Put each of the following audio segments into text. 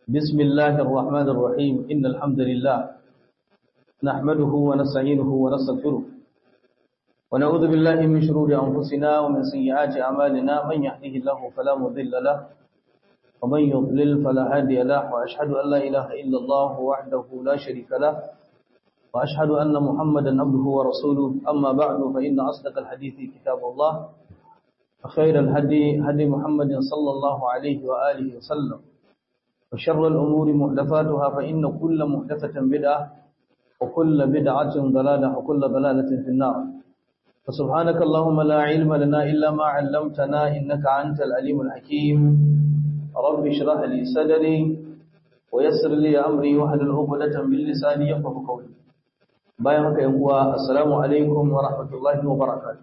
بسم الله الرحمن الرحيم إن الحمد لله نحمده ونستعينه ونستغفره ونعوذ بالله من شرور أنفسنا ومن سيئات أعمالنا من يهده الله فلا مضل له ومن يضلل فلا هادي له وأشهد أن لا إله إلا الله وحده لا شريك له وأشهد أن محمدا عبده ورسوله أما بعد فإن أصدق الحديث كتاب الله وخير الهدي هدي محمد صلى الله عليه وآله وسلم وشر الأمور محدثاتها فإن كل محدثة بدعة وكل بدعة ضلالة وكل ضلالة في النار فسبحانك اللهم لا علم لنا إلا ما علمتنا إنك أنت العليم الحكيم رب اشرح لي صدري ويسر لي أمري واحلل عقدة من لساني يفقهوا قولي bayan haka yan uwa assalamu alaikum wa rahmatullahi wa barakatuh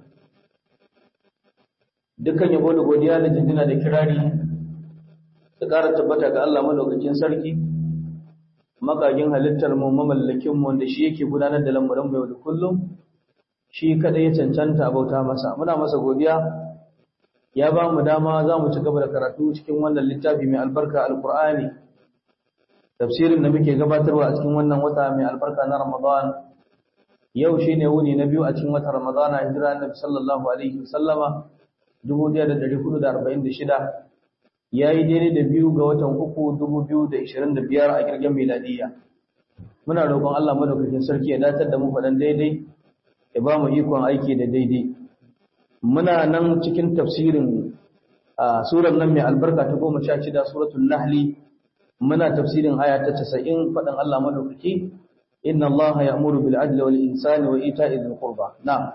dukkan yabo da godiya da jinjina da kirari su ƙara tabbata ga Allah madaukakin sarki makagin halittar mu mamallakin mu wanda shi yake gudanar da lamuran mu yau da kullum shi kadai ya cancanta bauta masa muna masa godiya ya ba mu dama za mu ci gaba da karatu cikin wannan littafi mai albarka alqur'ani tafsirin da muke gabatarwa a cikin wannan wata mai albarka na Ramadan yau shine wuni na biyu a cikin watan Ramadan hijira Annabi sallallahu alaihi wasallama 1446 yayi daidai da biyu ga watan 3 2025 a kirgin miladiya muna roƙon Allah madaukakin sarki ya datar da mu faɗan daidai ya ba mu ikon aiki da daidai muna nan cikin tafsirin surar nan mai albarka ta 16 suratul nahl muna tafsirin aya ta 90 faɗin Allah madaukaki inna Allah ya'muru bil adli wal ihsani wa ita'i dhil qurba na'am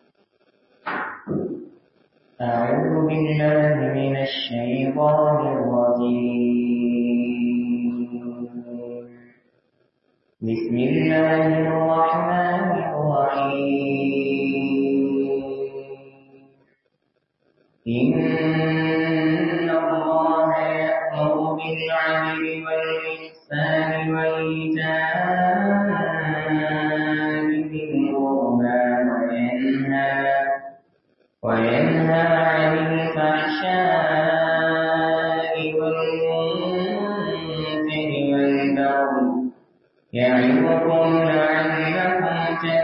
أعوذ بالله من الشيطان الرجيم بسم الله الرحمن الرحيم إن الله يأمر بالعدل والإحسان وإيتاء ذي القربى وينهى عن الفحشاء والمنكر والبغي يعظكم لعلكم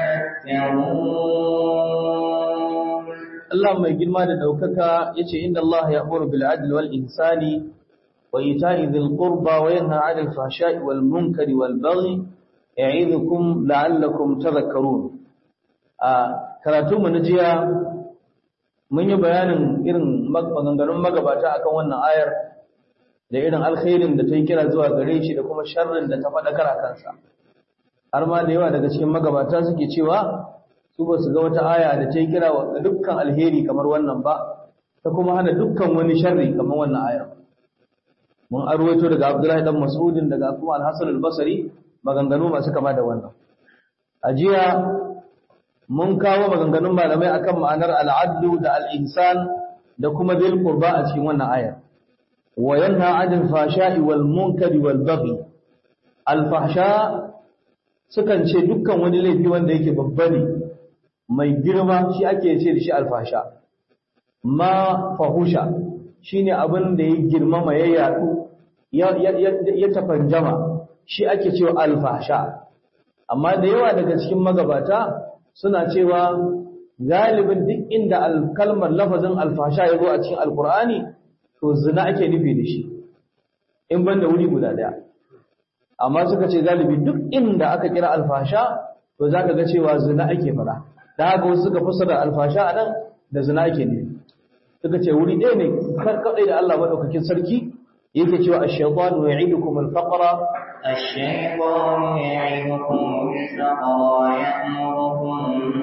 تذكرون Allah mai girma da daukaka yace inna Allah ya'muru bil adli wal ihsani wa ita'i dhil qurba wa yanha 'anil fahsha'i wal munkari wal baghi ya'idukum la'allakum tadhakkarun karatu mu na jiya mun yi bayanin irin maganganun magabata akan wannan ayar da irin alkhairin da ta yi kira zuwa gare shi da kuma sharrin da ta faɗakar a kansa har ma da yawa daga cikin magabata suke cewa su ba su ga wata aya da ta yi kira wa dukkan alheri kamar wannan ba ta kuma hana dukkan wani sharri kamar wannan ayar mun arwaito daga Abdullahi dan Mas'udin daga kuma Al-Hasan al-Basri maganganu masu kama da wannan a jiya mun kawo maganganun malamai akan ma'anar al'adlu da al'insan da kuma bil qurba a cikin wannan ayar wa yanha 'anil fahsha'i wal munkari wal baghi al fahsha sukan ce dukkan wani laifi wanda yake babba ne mai girma shi ake ce da shi al fahsha ma fahusha shine abin da ya girmama ya yadu ya tafanjama shi ake cewa al fahsha amma da yawa daga cikin magabata suna cewa galibin duk inda kalmar lafazin alfasha ya zo a cikin alkur'ani to zina ake nufi da shi in banda wuri guda daya amma suka ce galibi duk inda aka kira alfasha to zaka ga cewa zina ake fara da haka wasu suka fassara alfasha anan da zina ake nufi suka ce wuri ɗaya ne kadai da Allah madaukakin sarki yake cewa ash-shaytanu ya'idukum al-faqra الشيطان يعظكم الفقر ويأمركم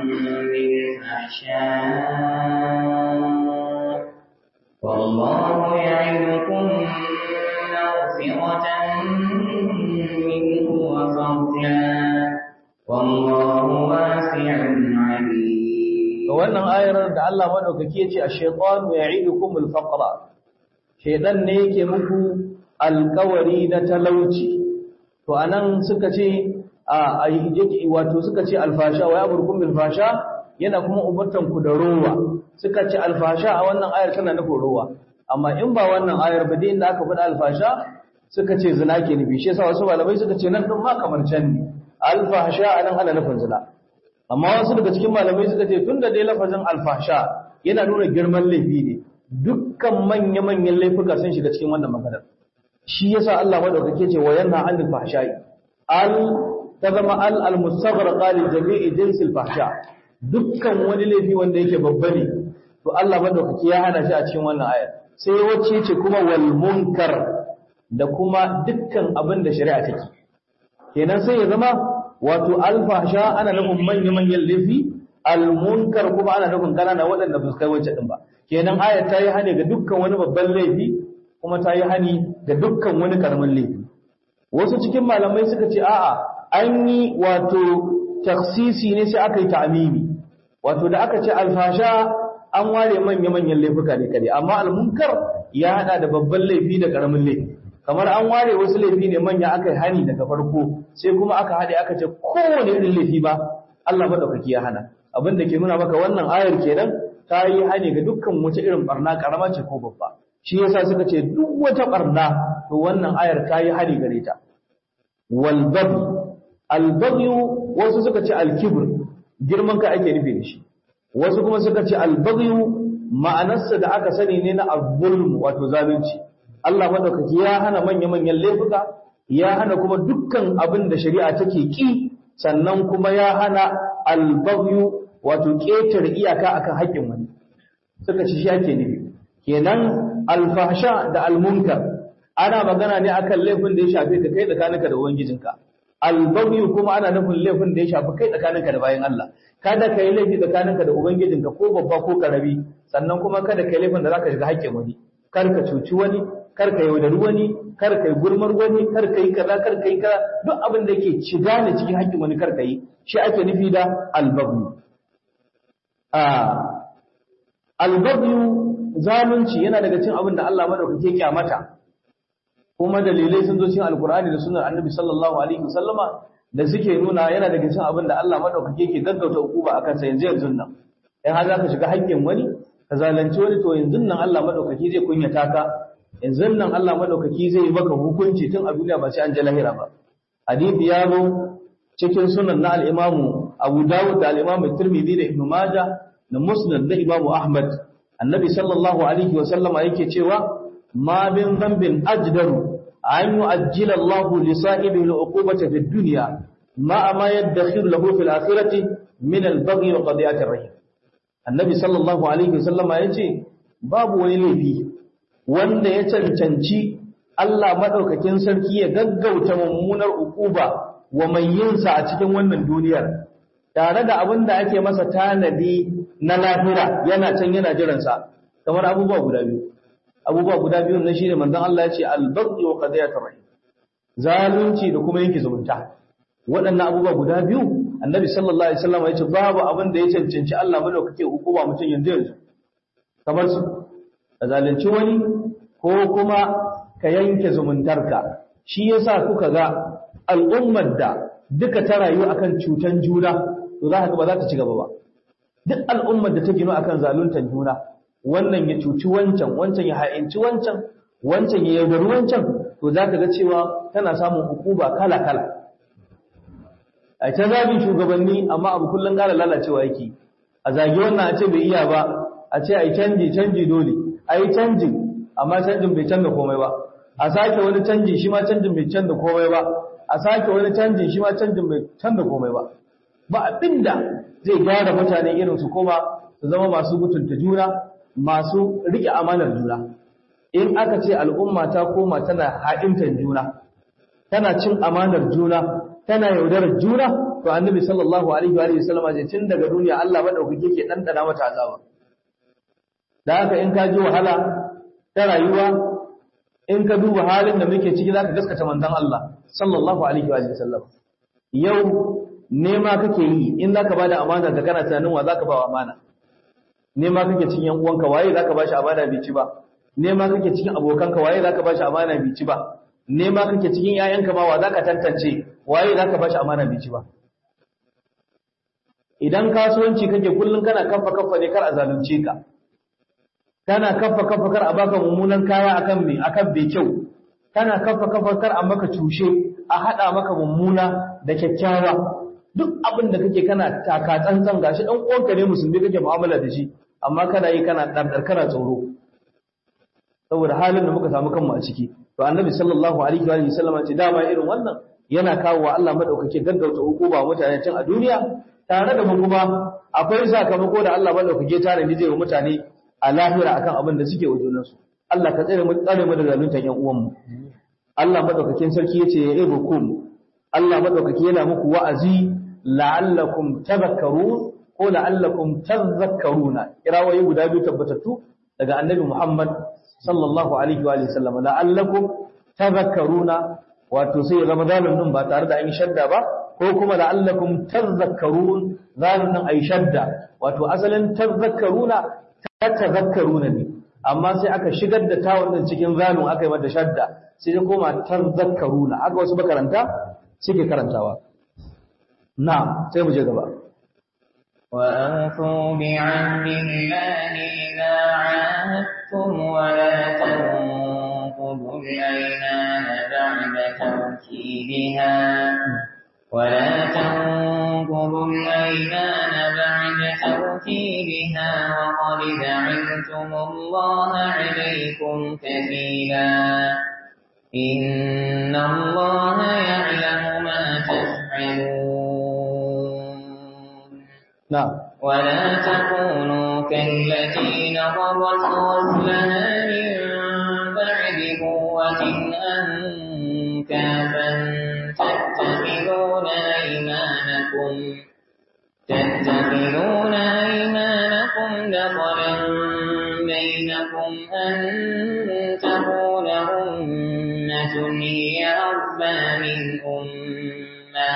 بالفحشاء والله يعظكم مغفرة منه وفضلا والله واسع عليم wannan ayar da Allah madaukake yace ash-shaytanu ya'idukum al-faqra shaytan ne yake muku alƙawari na talauci to anan suka ce wato suka ce alfasha wa ya'murukum bil fasha yana kuma umurtan ku da rowa suka ce alfasha a wannan ayar tana nufin rowa amma in ba wannan ayar ba dai inda aka faɗa alfasha suka ce zina ke nufi, shi yasa wasu malamai suka ce nan din ma kamar can ne alfahsha anan ana nufin zina. Amma wasu daga cikin malamai suka ce tunda dai lafazin alfahsha yana nuna girman laifi ne, dukkan manya-manyan laifuka sun shiga cikin wannan maganar. Shi yasa Allah madaukake ce wa yanha anil fahsha'i al ta zama al-mustaghraqa li jami'i jinsil fahsha, dukkan wani laifi wanda yake babba ne to Allah madaukake ya hana shi a cikin wannan ayar. Sai wacce ce kuma wal munkar, da kuma dukkan abin da shari'a take. Kenan sai ya zama wato al-fahsha ana nufin manyan laifi, al-munkar kuma ana nufin kanana waɗanda ba su kai wacce din ba. Kenan ayar ta yi hani ga dukkan wani babban laifi kuma ta yi hani ga dukkan wani karamin laifi. Wasu cikin malamai suka ce a'a, an yi wato taksisi ne sai aka yi ta'amimi, wato da aka ce alfasha an ware manya-manyan laifuka ne kare, amma almunkar ya hada da babban laifi da karamin laifi. Kamar an ware wasu laifi ne manya aka yi hani daga farko, sai kuma aka haɗe aka ce kowane irin laifi ba Allah madaukaki ya hana. Abin da ke nuna maka wannan ayar kenan ta yi hani ga dukkan wata irin barna karama ce ko babba. Shi yasa suka ce duk wata barna to wannan ayar ta yi hani gare ta. Wal baghi, al baghi wasu suka ce al kibr, girman ka ake nufi da shi. Wasu kuma suka ce al baghi ma'anarsa da aka sani ne na al-zulm, wato zalunci. Allah madaukaki ya hana manya-manyan laifuka, ya hana kuma dukkan abin da shari'a take ki, sannan kuma ya hana al baghi wato ƙetare iyaka akan haƙƙin wani. Suka ce shi ake nufi. Kenan alfahsha da almunkar ana magana ne akan laifin da ya shafe ka kai tsakaninka da ubangijinka. Albaghi kuma ana nufin laifin da ya shafi kai tsakaninka da bayin Allah. Kada ka yi laifi tsakaninka da ubangijinka ko babba ko karami, sannan kuma kada ka yi laifin da zaka shiga haƙƙin wani. Kar ka cuci wani, kar ka yaudari wani, kar ka yi gulmar wani, kar ka yi kaza, kar ka yi kaza, duk abin da yake shiga ne cikin haƙƙin wani kar ka yi. Shi ake nufi da albaghi. Albaghi zalunci yana daga cikin abin da Allah madaukake kyamata, kuma dalilai sun zo cikin alkur'ani da sunnar annabi sallallahu alaihi wasallama da suke nuna yana daga cikin abin da Allah madaukake ke gaggauta hukuma akan sa yanzu nan. In har zaka shiga haƙƙin wani ka zalunci wani to yanzu nan Allah madaukake zai kunyata ka, yanzu nan Allah madaukake zai yi maka hukunci tun a duniya ba sai an je lahira ba. Hadisi ya zo cikin sunan na al-Imam Abu Dawud da al-Imam Tirmidhi da Ibn Majah da Musnad da Imam Ahmad. Annabi sallallahu alaihi wa sallama yake cewa ma bin dhanbin ajdaru an yu'ajjila Allahu li sahibihi al-uqubata fi dunya ma yadkhir lahu fi al-akhirati min al-baghi wa qadiyati ar-rahim. Annabi sallallahu alaihi wa sallama yace babu wani laifi wanda ya cancanci Allah madaukakin sarki ya gaggauta mummunar uquba wa mai yinsa a cikin wannan duniyar, tare da abin da ake masa tanadi na lahira yana can yana jiransa, kamar abubuwa guda biyu. Abubuwa guda biyu na shine manzon Allah ya ce al-baghi wa qadiyatur rahim, zalunci da kuma yanke zumunta. Waɗannan abubuwa guda biyu Annabi sallallahu alaihi wasallam ya ce babu abin da ya cancanci Allah madaukake hukuma mutum yanzu kamar su ka zalunci wani ko kuma ka yanke zumuntarka. Shi yasa kuka ga al'ummar da duka ta rayu akan cutan juna to za ka ga ba za ta ci gaba ba. Duk al'ummar da ta gino akan zaluntar juna, wannan ya cuci wancan, wancan ya ha'inci wancan, wancan ya yaudari wancan, to za ka ga cewa tana samun hukuma kala-kala. A ta zagin shugabanni amma abu kullum ƙara lalacewa yake. A zagi wannan a ce bai iya ba, a ce a yi canji dole, a yi canjin, amma canjin bai canza komai ba. A sake wani canji shi ma canjin bai canza komai ba. A sake wani canjin shi ma canjin bai canza komai ba. Ba abinda zai gyara mutane irin su koma su zama masu mutunta juna, masu riƙe amanar juna. In aka ce al'umma ta koma tana ha'intar juna, tana cin amanar juna, tana yaudarar juna, to annabi sallallahu alaihi wa sallam ya tun daga duniya Allah madaukake ke dandana mata azaba. Da haka in ka ji wahala ta rayuwa, in ka duba halin da muke ciki zaka gaskata manzon Allah sallallahu alaihi wa sallam. Yau nema kake yi, in zaka bada amana ka kana tunanin wa zaka ba amana. Nema kake cikin yan uwanka waye zaka bashi amana bai ci ba. Nema kake cikin abokanka waye zaka bashi amana bai ci ba. Nema kake cikin yayanka ma wa zaka tantance waye zaka bashi amana bai ci ba. Idan kasuwanci kake kullun kana kafa ne kar a zalunce ka. Kana kafa kar a baka mummunan kaya akan bai kyau. kana kafa kar a maka cushe a hada maka mummuna da kyakkyawa duk abin da kake kana taka tsantsan gashi dan uwanka ne musulmi kake mu'amala da shi amma kana yi kana dardar kana tsoro saboda halin da muka samu kanmu a ciki to annabi sallallahu alaihi wa sallam ce dama irin wannan yana kawo wa Allah madaukake gaggauta hukuma mutane tun a duniya tare da kuma akwai sakamako da Allah madaukake tare da zai wa mutane a lahira akan abin da suke wajen su Allah ka tsare mu da zalunta ƴan uwanmu Allah madaukakin sarki yace ya ibukum Allah madaukake yana muku wa'azi la'allakum tadhakkarun ko la'allakum tadhakkaruna kirawoyi guda biyu tabbatattu daga annabi Muhammad sallallahu alaihi wa sallam la'allakum tadhakkaruna wato sai zama zalun din ba tare da an yi shadda ba ko kuma la'allakum tadhakkarun zalun din ayi shadda wato asalin tadhakkaruna tadhakkaruna ne amma sai aka shigar da tawun din cikin zalun aka yi mata shadda sai ya koma tadhakkaruna haka wasu makaranta suke karantawa na sai mu je gaba وأوفوا بعهد الله إذا عاهدتم ولا تنقضوا الأيمان بعد توكيدها وقد جعلتم الله عليكم كفيلا إن الله يعلم ما تفعلون نعم ولا تكونوا كالتي نقضت غزلها من بعد قوة أنكافا تتخذون أيمانكم دخلا بينكم أن تكون أمة هي أربى من أمة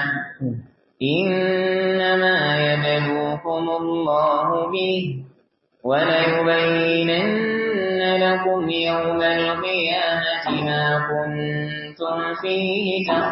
إنما يبلوكم الله به وليبينن لكم يوم القيامة ما كنتم فيه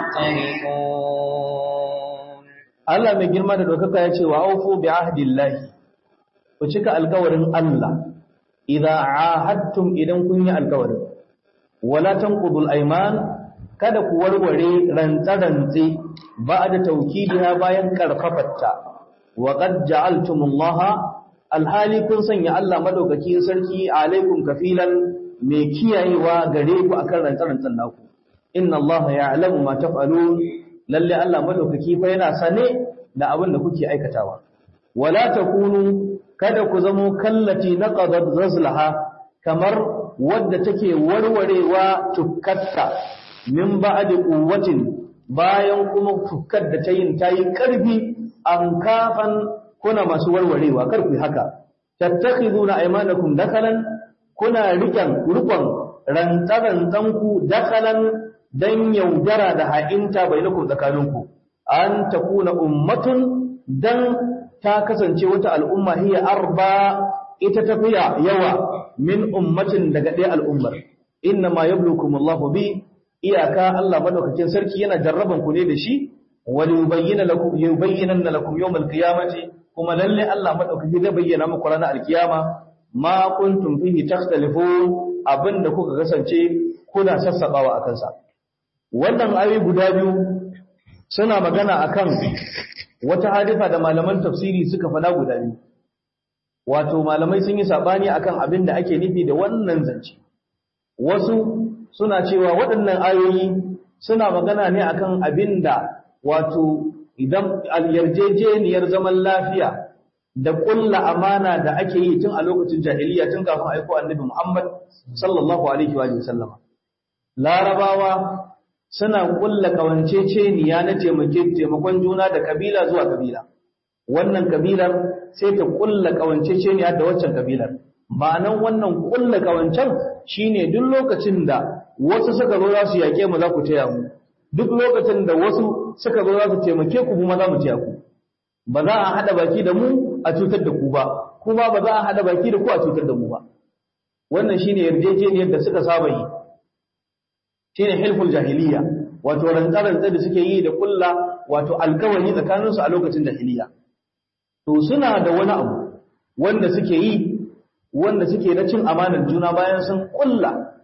تختلفون Allah mai girma da dokaka ya ce wa aufu bi ahdillahi ku cika alƙawarin Allah idza ahadtum idan kun yi alƙawari wala tanqudul ayman kada ku warware rantsarantsi ba'da tawkidiha bayan karfafatta wa qad ja'altumullaha alhali kun sanya Allah madaukaki sarki alaikum kafilan mai kiyayewa gare ku akan rantsarantsan naku inna Allah ya'lamu ma taf'alun lalle Allah madaukaki fa yana sane da abin da kuke aikatawa wala takunu kada ku zamo kallati naqadat ghazlaha kamar wadda take warwarewa tukkatta min ba'di quwwatin bayan kuma tukkar da tayin tayi karfi an kafan kuna masu warwarewa kar ku haka tattakhiduna aymanakum dakalan kuna rukun rantsarantanku dakalan dan yaudara da ha'inta bainakum tsakaninku an takuna ummatun dan ta kasance wata al'umma hiya arba ita tafiya yawa min ummatin daga ɗaya al'ummar innama yablukumullahu bi iyaka Allah madaukakin sarki yana jarraban ku ne da shi wal yubayyinanna lakum yawmal qiyamati kuma lalle Allah madaukaki zai bayyana muku ranar alkiyama ma kuntum fihi takhtalifun abinda kuka kasance kuna sassabawa akan sa wannan ayoyi guda biyu suna magana akan wata hadisa da malaman tafsiri suka fada guda biyu wato malamai sun yi sabani akan abin da ake nufi da wannan zance wasu suna cewa waɗannan ayoyi suna magana ne akan abin da wato idan yarjejeniyar zaman lafiya da ƙulla amana da ake yi tun a lokacin jahiliya tun kafin aiko annabi Muhammad sallallahu alaihi wa sallama larabawa suna kulla kawanceceniya na taimakon juna da kabila zuwa kabila wannan kabilar sai ta kulla kawanceceniya da waccan kabilar ma'anan wannan kulla kawancen shine duk lokacin da wasu suka zo za su yake mu za ku taya mu duk lokacin da wasu suka zo za su taimake ku kuma za mu taya ku ba za a hada baki da mu a cutar da ku ba kuma ba za a hada baki da ku a cutar da mu ba wannan shine yarjejeniyar da suka saba yi shine hilful jahiliya wato rantsarantsa da suke yi da kulla wato alkawari tsakaninsu a lokacin jahiliya to suna da wani abu wanda suke yi wanda suke na cin amanar juna bayan sun kulla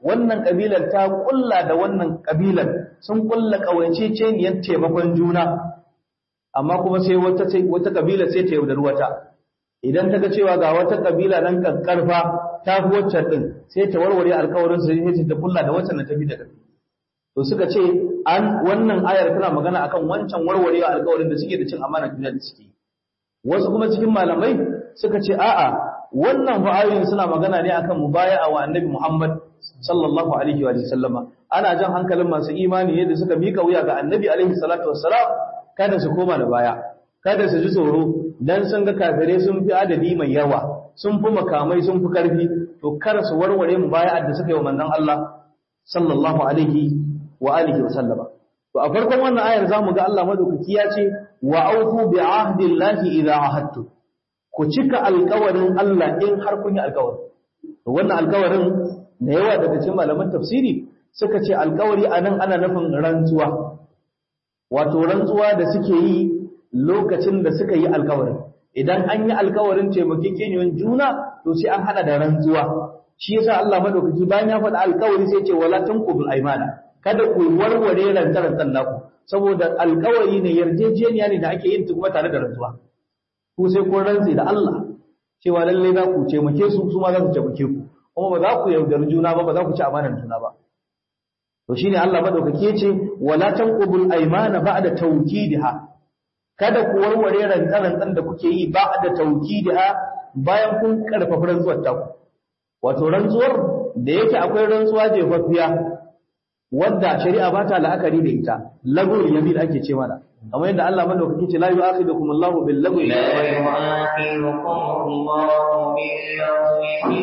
wannan kabilar ta kulla da wannan kabilar sun kulla kawanceceniyar taimakon juna amma kuma sai wata kabila sai ta yaudar wata idan ta ga cewa ga wata kabila nan karfa ta fi wacce din sai ta warware alƙawarin su sai ta kulla da wacce na tafi da ƙarfi to suka ce wannan ayar tana magana akan wancan warware alƙawarin da suke da cin amana duniya da suke wasu kuma cikin malamai suka ce a'a wannan ayoyin suna magana ne akan mubaya'a wa annabi Muhammad sallallahu alaihi wa sallama ana jan hankalin masu imani ne da suka mika wuya ga annabi alaihi salatu wassalam kada su koma da baya kada su ji tsoro dan sun ga kafirai sun fi adadi mai yawa sun fi makamai sun fi karfi to kar su warware mubaya'ar da suka yi wa manzon Allah sallallahu alaihi wa alihi wa sallama to a farkon wannan ayar zamu ga Allah madaukaki ya ce wa aufu bi ahdillahi idza ahadtu ku cika alƙawarin Allah in har kun yi alƙawari to wannan alƙawarin da yawa daga cikin malaman tafsiri suka ce alƙawari anan ana nufin rantsuwa wato rantsuwa da suke yi lokacin da suka yi alƙawarin idan an yi alƙawarin taimakekeniyon juna to sai an hada da rantsuwa shi yasa Allah madaukaki bayan ya faɗa alƙawari sai ce wala tanqubul aymana kada ku warware rantsarantsan naku saboda alƙawari ne yarjejeniya ne da ake yin kuma tare da rantsuwa ku sai kun rantsi da Allah cewa lalle za ku taimake su su ma za su taimake ku kuma ba za ku yaudar juna ba ba za ku ci amanar juna ba to shine Allah madaukake yace wala tanqubul aymana ba'da tawkidiha kada ku warware rantsarantsan da kuke yi ba'da tawkidiha bayan kun karfafa rantsuwar ta ku wato rantsuwar da yake akwai rantsuwa jefaffiya wadda shari'a ba ta la'akari da ita lagul yamin ake ce mana kamar yadda Allah madaukake ce la yu'akhidukum Allahu bil lagwi la yu'akhidukum Allahu bil lagwi fi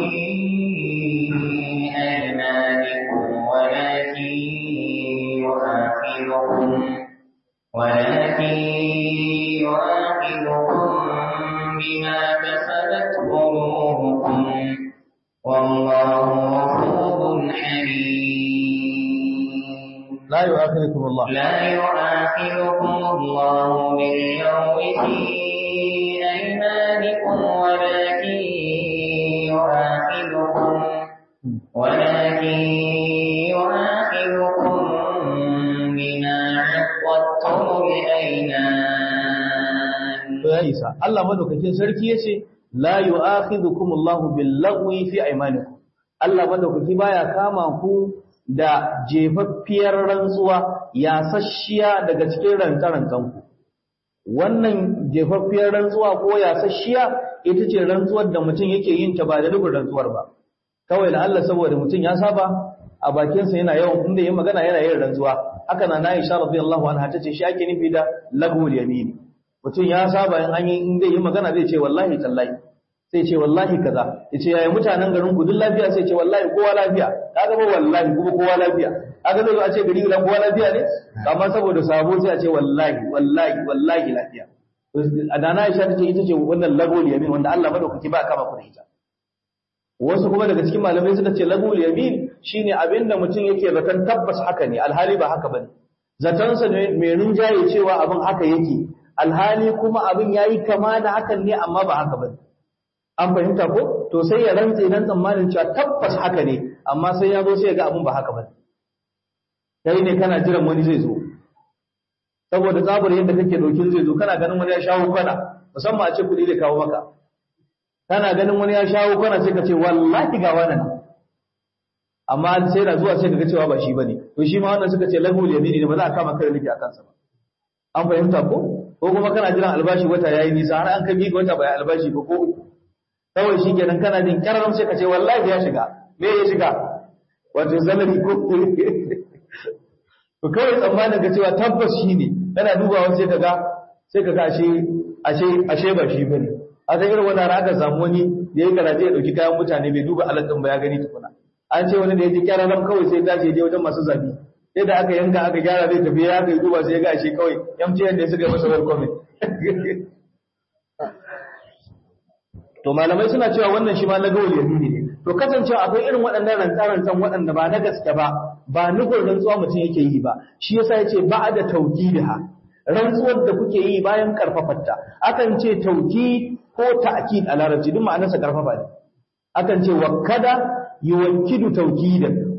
aymanikum walakin yu'akhidukum bima kasabat qulubukum wallahu ghafurun halim لا يؤاخذكم الله باللغو في أيمانكم ولكن يؤاخذكم بما عقدتم الأيمان. الله مدوكاكين سركي yace la yu'akhidhukum Allahu bil-laghwi fi aymanikum Allah madaukaki baya kama ku da jefaffiyar rantsuwa yasasshiya daga cikin rantsarantanku wannan jefaffiyar rantsuwa ko yasasshiya ita ce rantsuwar da mutum yake yin ta ba da nufin rantsuwar ba kawai da Allah saboda mutum ya saba a bakin sa yana yawan inda yin magana yana yin rantsuwa haka na Aisha radiyallahu anha tace shi ake nufi da lagul yamin mutum ya saba in an yi inda yin magana zai ce wallahi tallahi sai ce wallahi kaza yace yayi mutanen garin ku duk lafiya sai ce wallahi kowa lafiya kaga ba wallahi kuma kowa lafiya kaga zai a ce gari gidan kowa lafiya ne amma saboda sabo sai a ce wallahi lafiya adana Aisha tace ita ce wannan lagul yamin wanda Allah madaukaki ba kama ku da ita wasu kuma daga cikin malamai suka ce lagul yamin shine abinda mutum yake zaton tabbas haka ne alhali ba haka bane zatansa ne mai rinjaye cewa abin haka yake alhali kuma abin yayi kama da hakan ne amma ba haka bane an fahimta ko to sai ya rantse nan tsammanin cewa tabbas haka ne amma sai ya zo sai ya ga abin ba haka ba kai ne kana jiran wani zai zo saboda tsabar yadda kake dokin zai zo kana ganin wani ya shawo kana musamman a ce kuɗi da kawo maka kana ganin wani ya shawo kana sai ka ce wallahi ga wannan amma sai da zuwa sai ka ga cewa ba shi bane to shi ma wannan suka ce lahul yamini ne ba za a kama kai liki akan sa ba an fahimta ko kuma kana jiran albashi wata yayi nisa har an kai mika wata bai albashi ba ko kawai shi kenan kana jin kararam sai ka ce wallahi ya shiga me ya shiga wato zalari ko to kawai tsammanin ka cewa tabbas shi ne kana dubawa sai ka ga ashe ba shi bane a sai irin wannan aka samu wani da ya karaje ya dauki kayan mutane bai duba alaƙin ba ya gani tukuna an ce wani da ya ji kararam kawai sai dace je wajen masu zabi sai da aka yanka aka gyara zai tafi ya kai duba sai ya ga ashe kawai MTN da suka yi masa welcome to malamai suna cewa wannan shi ma lagawul yamini ne to kasancewa akwai irin waɗannan rantsarantan waɗanda ba na gaske ba nufin rantsuwa mutum yake yi ba shi yasa yace ba'da tawkidiha rantsuwar da kuke yi bayan karfafarta akan ce tawkid ko ta'kid a larabci duk ma'anarsa karfafa ne akan ce wakkada yuwakkidu tawkidan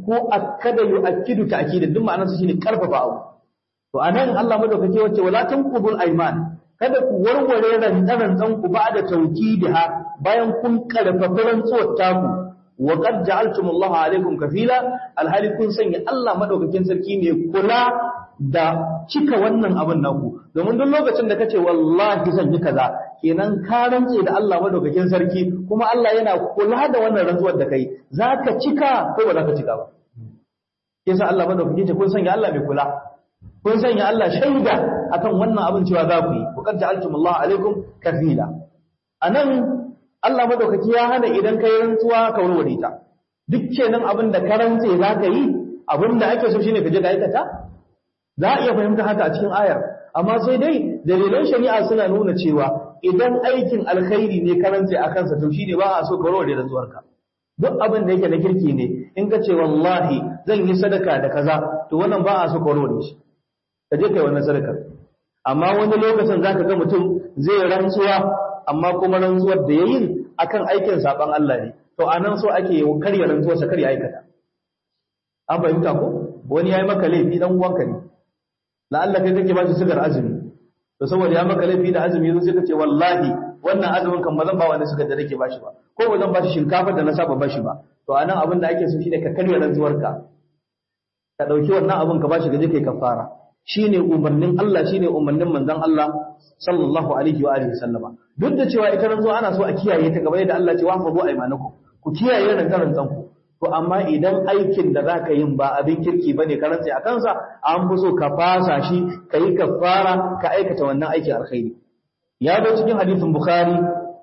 ko akkada yu'akkidu ta'kidan duk ma'anar sa shine karfafa abu to anan Allah madaukake wace wala tanqudul ayman kada ku warware rantsan ku ba da tawkidiha bayan kun karfafa rantsuwar taku wa qad ja'altumullaha alaykum kafila alhali kun sanya Allah madaukakin sarki ne kula da cika wannan abin naku domin duk lokacin da kace wallahi zan yi kaza kenan ka rantse da Allah madaukakin sarki kuma Allah yana kula da wannan rantsuwar da kai zaka cika ko ba zaka cika ba yasa Allah madaukakin ce kun sanya Allah mai kula kun sanya Allah shaida akan wannan abin cewa za ku yi wa qad ja'altumullaha alaykum kafila anan Allah madaukaki ya hana idan kai rantsuwa ka warware ta duk kenan abin da ka rantse zaka yi abin da ake so shine ka je ka aikata za a iya fahimta haka a cikin ayar amma sai dai dalilan shari'a suna nuna cewa idan aikin alkhairi ne ka rantse a kansa to shine ba a so ka warware rantsuwarka duk abin da yake na kirki ne in ka ce wallahi zan yi sadaka da kaza to wannan ba a so ka warware shi ka je kai wannan sadaka amma wani lokacin zaka ga mutum zai rantsuwa amma kuma rantsuwar da yayin akan aikin saban Allah ne to anan so ake karya rantsuwar sa karya aikata an fahimta ko wani yayi maka laifi dan uwanka ne la Allah kai kake ba shi sigar azumi to saboda ya maka laifi da azumi yanzu sai ka ce wallahi wannan azumin kan ba zan ba wani sigar da nake ba shi ba ko ba zan ba shi shinkafa da na saba ba shi ba to anan abin da ake so shine ka karya rantsuwarka ka dauki wannan abin ka ba shi gaje kai kafara shine umarnin Allah shine umarnin manzon Allah sallallahu alaihi wa alihi sallama duk da cewa ita rantsuwa ana so a kiyaye ta gaba da Allah ce wa fazu aymanakum ku kiyaye rantsan ku to amma idan aikin da zaka yin ba abin kirki bane ka rantsa a kansa an fi so ka fasa shi kai kafara ka aikata wannan aikin alkhairi ya zo cikin hadisin bukhari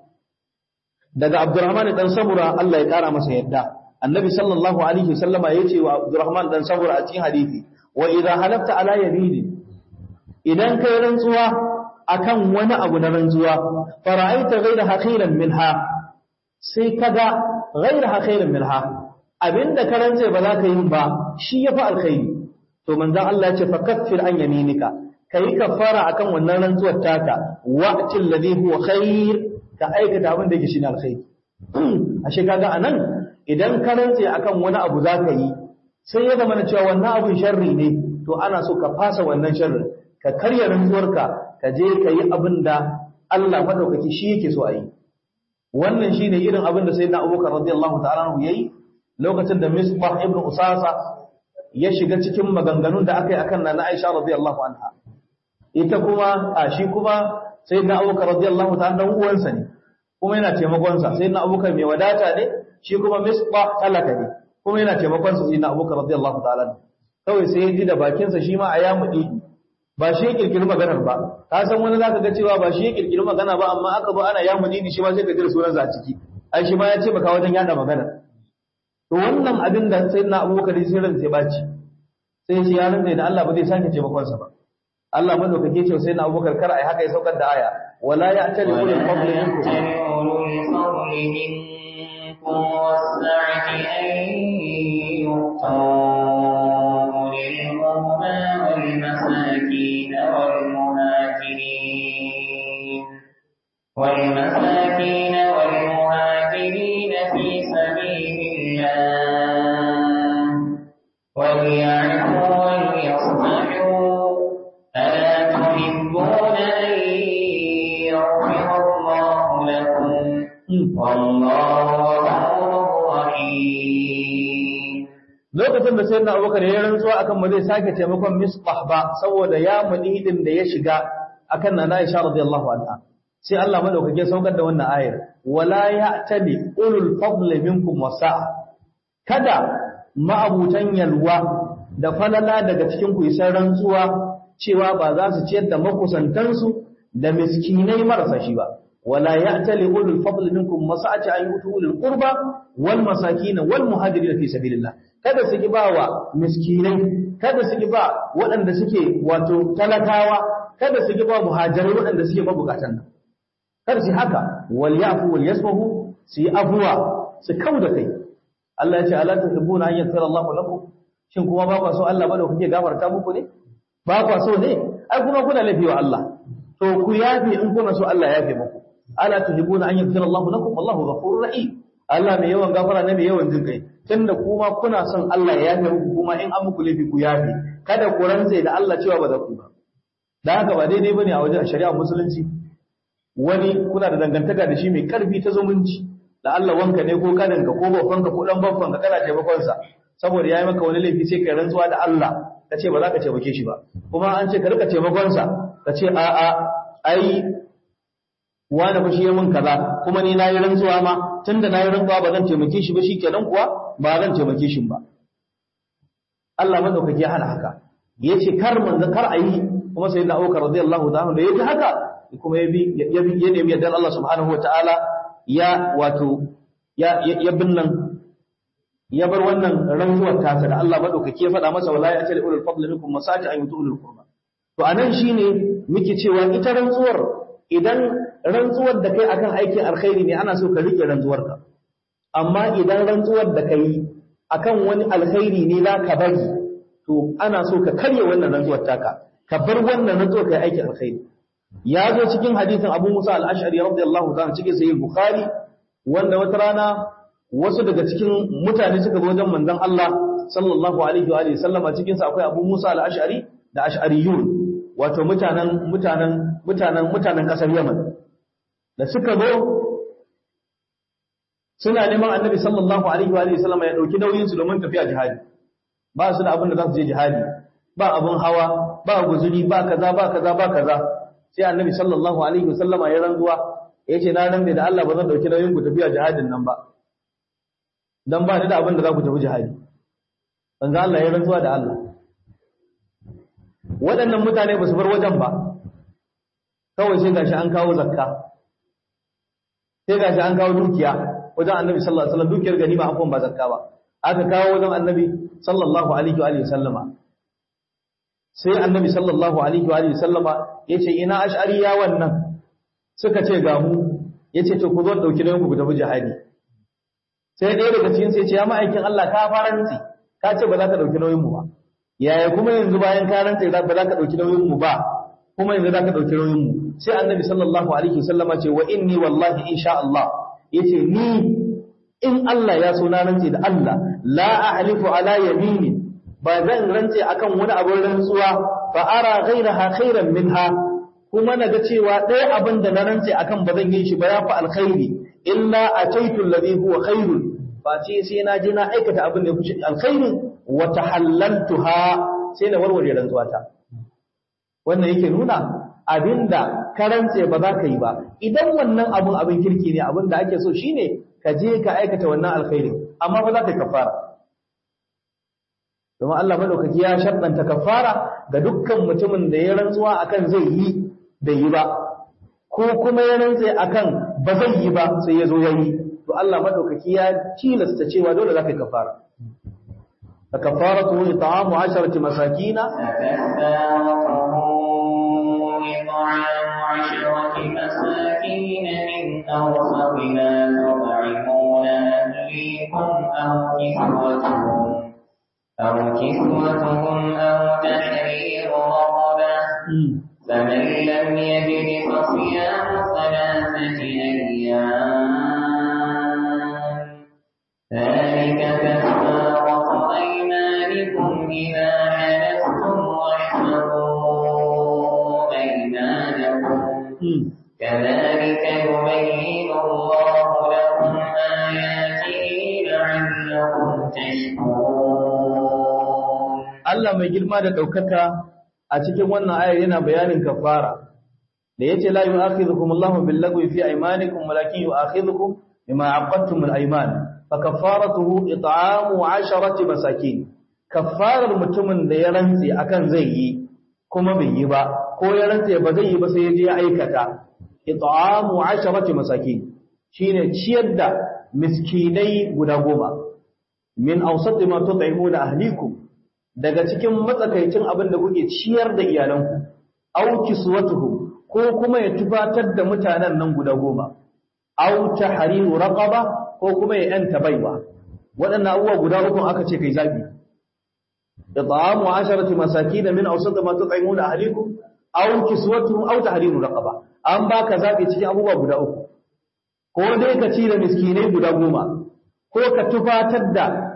daga Abdurrahman dan Samura Allah ya kara masa yadda annabi sallallahu alaihi wasallama yace wa Abdurrahman dan Samura a cikin hadisi wa idza halafta ala yamini idan kai rantsuwa akan wani abu na rantsuwa fara'aita ghayra hakhiran minha sai kaga ghayra hakhiran minha abinda ka rantse ba za ka yi ba shi yafi alkhairi to manzon Allah ya ce fakaffir an yaminika kai kafara akan wannan rantsuwar taka wa'til ladhi huwa khair ka aikata abin da yake shine alkhairi ashe kaga anan idan ka rantse akan wani abu za ka yi sai ya zama cewa wannan abun sharri ne to ana so ka fasa wannan sharrin ka karya rantsuwarka ka je ka yi abin da Allah madaukaki shi yake so a yi wannan shine irin abin da sayyidina Abubakar radiyallahu ta'ala anhu yayi lokacin da Misbah ibn Usasa ya shiga cikin maganganun da aka yi akan Nana Aisha radiyallahu anha ita kuma shi kuma sayyidina Abubakar radiyallahu ta'ala dan uwansa ne kuma yana taimakon sa sayyidina Abubakar mai wadata ne shi kuma Misbah talaka ne kuma yana taimakon sa sayyidina Abubakar radiyallahu ta'ala kawai sai ya ji da bakin sa shi ma a ya mudi ba shi ya kirkiri maganar ba ka san wani zaka ga cewa ba shi ya kirkiri magana ba amma aka zo ana ya mudi shi ma sai ka jira sunan sa a ciki ai shi ma ya ce baka wajen yada magana to wannan abin da sayyidina Abubakar sai ran sai baci sai shi ya rantsa da Allah ba zai sake taimakon sa ba Allah madaukake ce sayyidina Abubakar kar ai haka ya saukar da aya wala ya'tali ulul fadli minkum والسعة أن يؤتوا للقربى والمساكين والمهاجرين في سبيل الله وليعفوا وليصفحوا ألا تحبون أن يغفر الله لكم والله lokacin da sayyidina Abubakar ya rantsuwa akan ba zai sake taimakon Misbah ba saboda ya mulidin da ya shiga akan Nana Aisha radiyallahu anha sai Allah madaukake saukar da wannan ayar wala ya'tali ulul fadli minkum wasa'a kada ma'abutan yalwa da falala daga cikin ku isar rantsuwa cewa ba za su ciyar da makusantansu da miskinai marasa shi ba wala ya'tali ulul fadli minkum wasa'ati an yutu ulul qurba wal masakin wal muhajirin fi sabilillah kada su ki bawa miskinai kada su ki ba waɗanda suke wato talakawa kada su ki ba muhajirai waɗanda suke mabukatan nan kada su haka wal yafu wal yasfahu su yi afwa su kauda kai Allah ya ce ala tuhibbuna an yaghfira Allahu lakum shin kuma ba ku so Allah ba da kuke gafarta muku ne ba ku so ne ai kuma kuna lafi wa Allah to ku yafi in kuna so Allah ya yafe muku ala tuhibbuna an yaghfira Allahu lakum wallahu ghafurur rahim Allah mai yawan gafara ne mai yawan jin kai tunda kuma kuna son Allah ya yafe muku kuma in an muku laifi ku yafe kada ku rantse da Allah cewa ba za ku ba dan haka ba daidai bane a wajen shari'a musulunci wani kuna da dangantaka da shi mai karfi ta zumunci da Allah wanka ne ko kaninka ko babbanka ko dan babbanka kana taimakon sa saboda yayi maka wani laifi sai kai rantsuwa da Allah kace ba za ka taimake shi ba kuma an ce ka rika taimakon sa kace a a ai wani fa shi mun kaza kuma ni nayi rantsuwa ma tunda nayi rantsuwa ba zan taimake shi ba shikenan kuwa ba zan taimake shi ba Allah madaukaki ya hana haka yace kar ayi kuma sayyidina Abubakar radiyallahu ta'ala da yaji haka kuma ya nemi yardar Allah subhanahu wataala ya binnan ya bar wannan rantsuwar tasa da Allah madaukake ya faɗa masa wala ya tali ulul fadli minkum masaji an yutu ulul qurba to anan shine muke cewa ita rantsuwar idan rantsuwar da kai akan aikin alkhairi ne ana so ka rike rantsuwarka amma idan rantsuwar da kai akan wani alkhairi ne za ka bari to ana so ka karya wannan rantsuwar taka ka bar wannan rantsuwar kai aikin alkhairi ya zo cikin hadisin Abu Musa al-Ash'ari radiyallahu ta'ala cikin sahih Bukhari wanda wata rana wasu daga cikin mutane suka zo wajen manzon Allah sallallahu alaihi wa alihi sallama cikin sa akwai Abu Musa al-Ash'ari da Ash'ariyun wato mutanen kasar Yaman da suka zo suna neman Annabi sallallahu alaihi wa alihi sallama ya dauki nauyin su domin tafiya jihadi ba su da abin da za su je jihadi ba abun hawa ba guzuri ba kaza sai Annabi sallallahu alaihi wa sallama ya rantsuwa yace na nan da Allah ba zan dauki nauyin ku tafiya jihadin nan ba dan ba ni da abin da za ku tafi jihadi manzo Allah ya rantsuwa da Allah waɗannan mutane ba su bar wajen ba kawai sai gashi an kawo zakka sai gashi an kawo dukiya wajen Annabi sallallahu alaihi wasallam dukiyar ganima afwan ba zakka ba aka kawo wajen Annabi sallallahu alaihi wa alihi sallama sai Annabi sallallahu alaihi wa alihi sallama yace ina ash'ariya wannan suka ce ga mu yace to ku zo dauki nauyin ku tafi jihadi sai ɗaya daga cikin sai ce ya ma'aikin Allah ka faranti ka ce ba za ka dauki nauyin mu ba yaya kuma yanzu bayan ka rantsa ba za ka dauki nauyin mu ba kuma yanzu za ka dauki nauyin mu sai Annabi sallallahu alaihi wasallama ce wa inni wallahi insha Allah yace ni in Allah ya so na rantsa da Allah la ahlifu ala yamini ba zan rantse akan wani abin rantsuwa fa ara ghayraha khairan minha kuma naga cewa ɗaya abin da na rantse akan ba zan yi shi ba ya fa alkhairi illa ataitu alladhi huwa khairun fa ce sai na je na aikata abin da ya fi alkhairi wa tahallaltuha sai na warware rantsuwata wannan yake nuna abinda ka rantse ba za ka yi ba idan wannan abin kirki ne abin da ake so shine ka je ka aikata wannan alkhairi amma ba za ka kafara domin Allah madaukaki ya shaddanta kafara ga dukkan mutumin da ya rantsuwa akan zai yi bai yi ba ko kuma ya rantse akan ba zai yi ba sai ya zo ya yi to Allah madaukaki ya tilasta cewa dole zaka kafara kafaratu it'amu 10 masakina من أوسط ما تطعمون أهليكم أو كسوتهم أو تحرير رقبة فمن لم يجد فصيام 3 أيام ذلك كفارة أيمانكم إذا حلفتم واحفظوا أيمانكم كذلك يبين الله لكم آياته لعلكم تشكرون. Allah mai girma da ɗaukaka a cikin wannan ayar yana bayanin kafara da yace la yu'akhidhukum Allahu bil-lagwi fi aymanikum walakin yu'akhidhukum bima 'aqadtum al-ayman fa kafaratuhu it'amu 10 masakin kafarar mutumin da ya rantsi akan zai yi kuma bai yi ba ko ya rantsi ba zai yi ba sai ya je ya aikata it'amu 10 masakin shine ciyar da miskinai guda 10 min awsati ma tut'imuna ahlikum daga cikin matsakaicin abin da kuke ciyar da iyalanku aw kiswatuhu ko kuma ya tufatar da mutanen nan guda 10 aw tahriru raqaba ko kuma ya yanta baiwa waɗannan abubuwa guda uku aka ce kai zabi it'amu 10 masakin min awsat ma tut'imuna ahlikum aw kiswatuhum aw tahriru raqaba an baka zabi cikin abubuwa guda uku ko dai ka ci da miskinai guda 10 ko ka tufatar da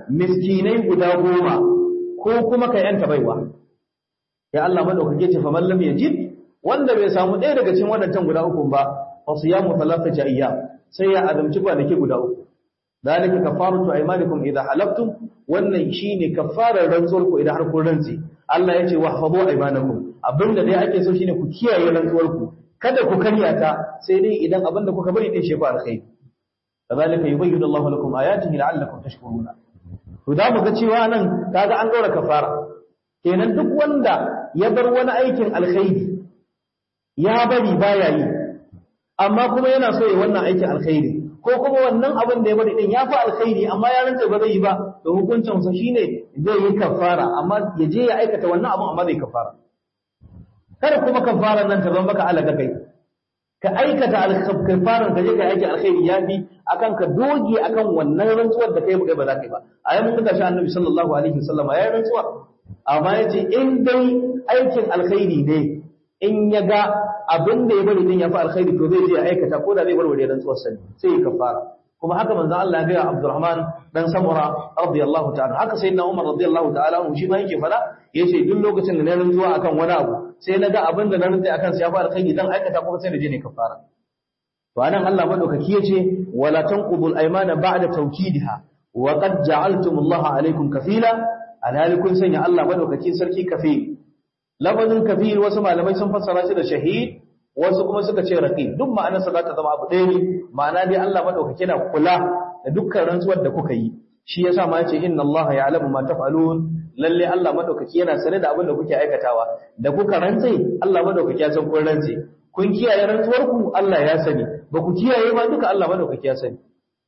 miskinai guda 10 ko kuma ka yanta baiwa ya Allah madaukake ce fa man lam yajid wanda bai samu ɗaya daga cikin waɗannan guda 3 ba fa siyamu 3 ayyam sai ya azumci kwanaki guda 3 dalika kafaratu aymanikum idha halaftum wannan shine kafarar rantsuwar ku idan har kun rantsi Allah ya ce wahfazu aymanakum abinda dai ake so shine ku kiyaye rantsuwar ku kada ku karya ta sai dai idan abinda kuka bari din shefa alkhairi kadalika yubayyinu Allahu lakum ayatihi la'allakum tashkuruna to da mu ga cewa nan kaga an daura kafara kenan duk wanda ya bar wani aikin alkhairi ya bari baya yi amma kuma yana so ya wannan aikin alkhairi ko kuma wannan abin da ya bari din ya fi alkhairi amma ya rantsa ba zai yi ba to hukuncin sa shine zai yi kafara amma ya je ya aikata wannan abin amma zai kafara kada kuma kafaran nan ta zama maka alaka kai ka aikata alkafaran ka je ka aiki alkhairi yafi akan ka doge akan wannan rantsuwar da kai ba za ka yi ba ayi mun ga shi annabi sallallahu alaihi wasallam ya rantsuwa amma yace in dai aikin alkhairi ne in ya ga abin da ya bari din ya fi alkhairi to zai je ya aikata ko da zai warware rantsuwar sa sai ya kafara kuma haka manzon Allah ya ga Abdurrahman dan Samura radiyallahu ta'ala haka sayyidina Umar radiyallahu ta'ala shi ma yake fada yace duk lokacin da na rantsuwa akan wani abu sai na ga abin da na rantsa akan sa ya fi alkhairi dan aikata kuma sai da je ne kafara to anan Allah madaukaki yace wala tanqudul aymana ba'da tawkidiha wa qad ja'altumullaha alaykum kafila alalikun sanya Allah madaukaki sarki kafil lafazin kafil wasu malamai sun fassara shi da shahid wasu kuma suka ce raqib duk ma'anarsa za ta zama abu ɗaya ne ma'ana dai Allah madaukake na kula da dukkan rantsuwar da kuka yi shi yasa ma yace inna Allah ya'lamu ma taf'alun lalle Allah madaukake yana sane da abin da kuke aikatawa da kuka rantse Allah madaukake ya san kun rantse kun kiyaye rantsuwar ku Allah ya sani ba ku kiyaye ba duka Allah madaukake ya sani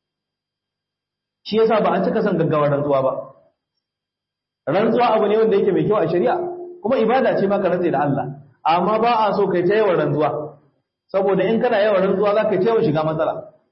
shi yasa ba an cika san gaggawar rantsuwa ba rantsuwa abu ne wanda yake mai kyau a shari'a kuma ibada ce ma ka rantse da Allah amma ba a so kai ta yawan rantsuwa saboda in kana yawan rantsuwa za ka yi yawan shiga matsala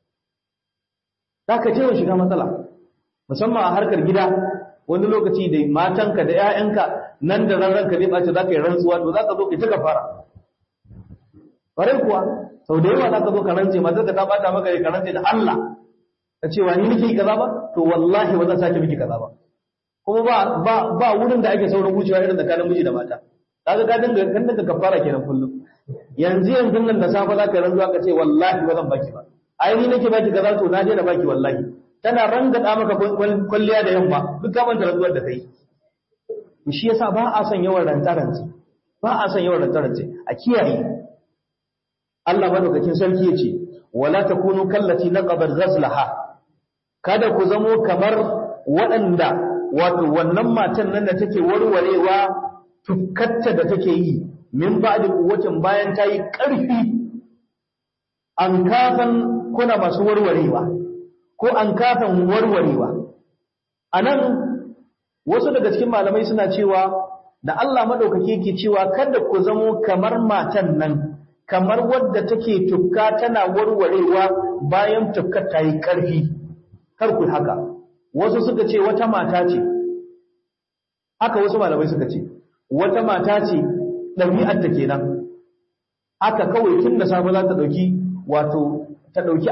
musamman a harkar gida wani lokaci da matanka da 'ya'yanka nan da ran ranka ne ɓace za ka yi rantsuwa to za ka zo ka ta kafara ƙwarai kuwa sau da yawa za ka zo ka rantse matar da ta ɓata maka ka rantse da Allah ka cewa ni nake kaza ba to wallahi ba zan sake miki kaza ba kuma ba wurin da ake saurin wucewa irin tsakanin miji da mata kaga ka dinga kafara kenan kullum yanzu nan da safa zaka rantsuwa ka ce wallahi ba zan baki ba ai ni nake baki kaza to na je na baki wallahi tana rangada maka kulliya da yamma duk ka manta rantsuwar da kai shi yasa ba a son yawan rantsarance a kiyaye Allah madaukakin sarki yace wala takunu kallati naqabat ghazlaha kada ku zamo kamar waɗanda wato wannan matan nan da take warwarewa tukkatta da take yi min ba'di quwwatin bayan ta yi ƙarfi an kafan kuna masu warwarewa ko an kafan warwarewa anan wasu daga cikin malamai suna cewa da Allah madaukake yake cewa kada ku zamo kamar matan nan kamar wadda take tukka tana warwarewa bayan tukkar ta yi ƙarfi kar ku haka wasu suka ce wata mata ce haka wasu malamai suka ce wata mata ce ɗabi'ar ta kenan haka kawai tun da safe za ta ɗauki wato ta ɗauki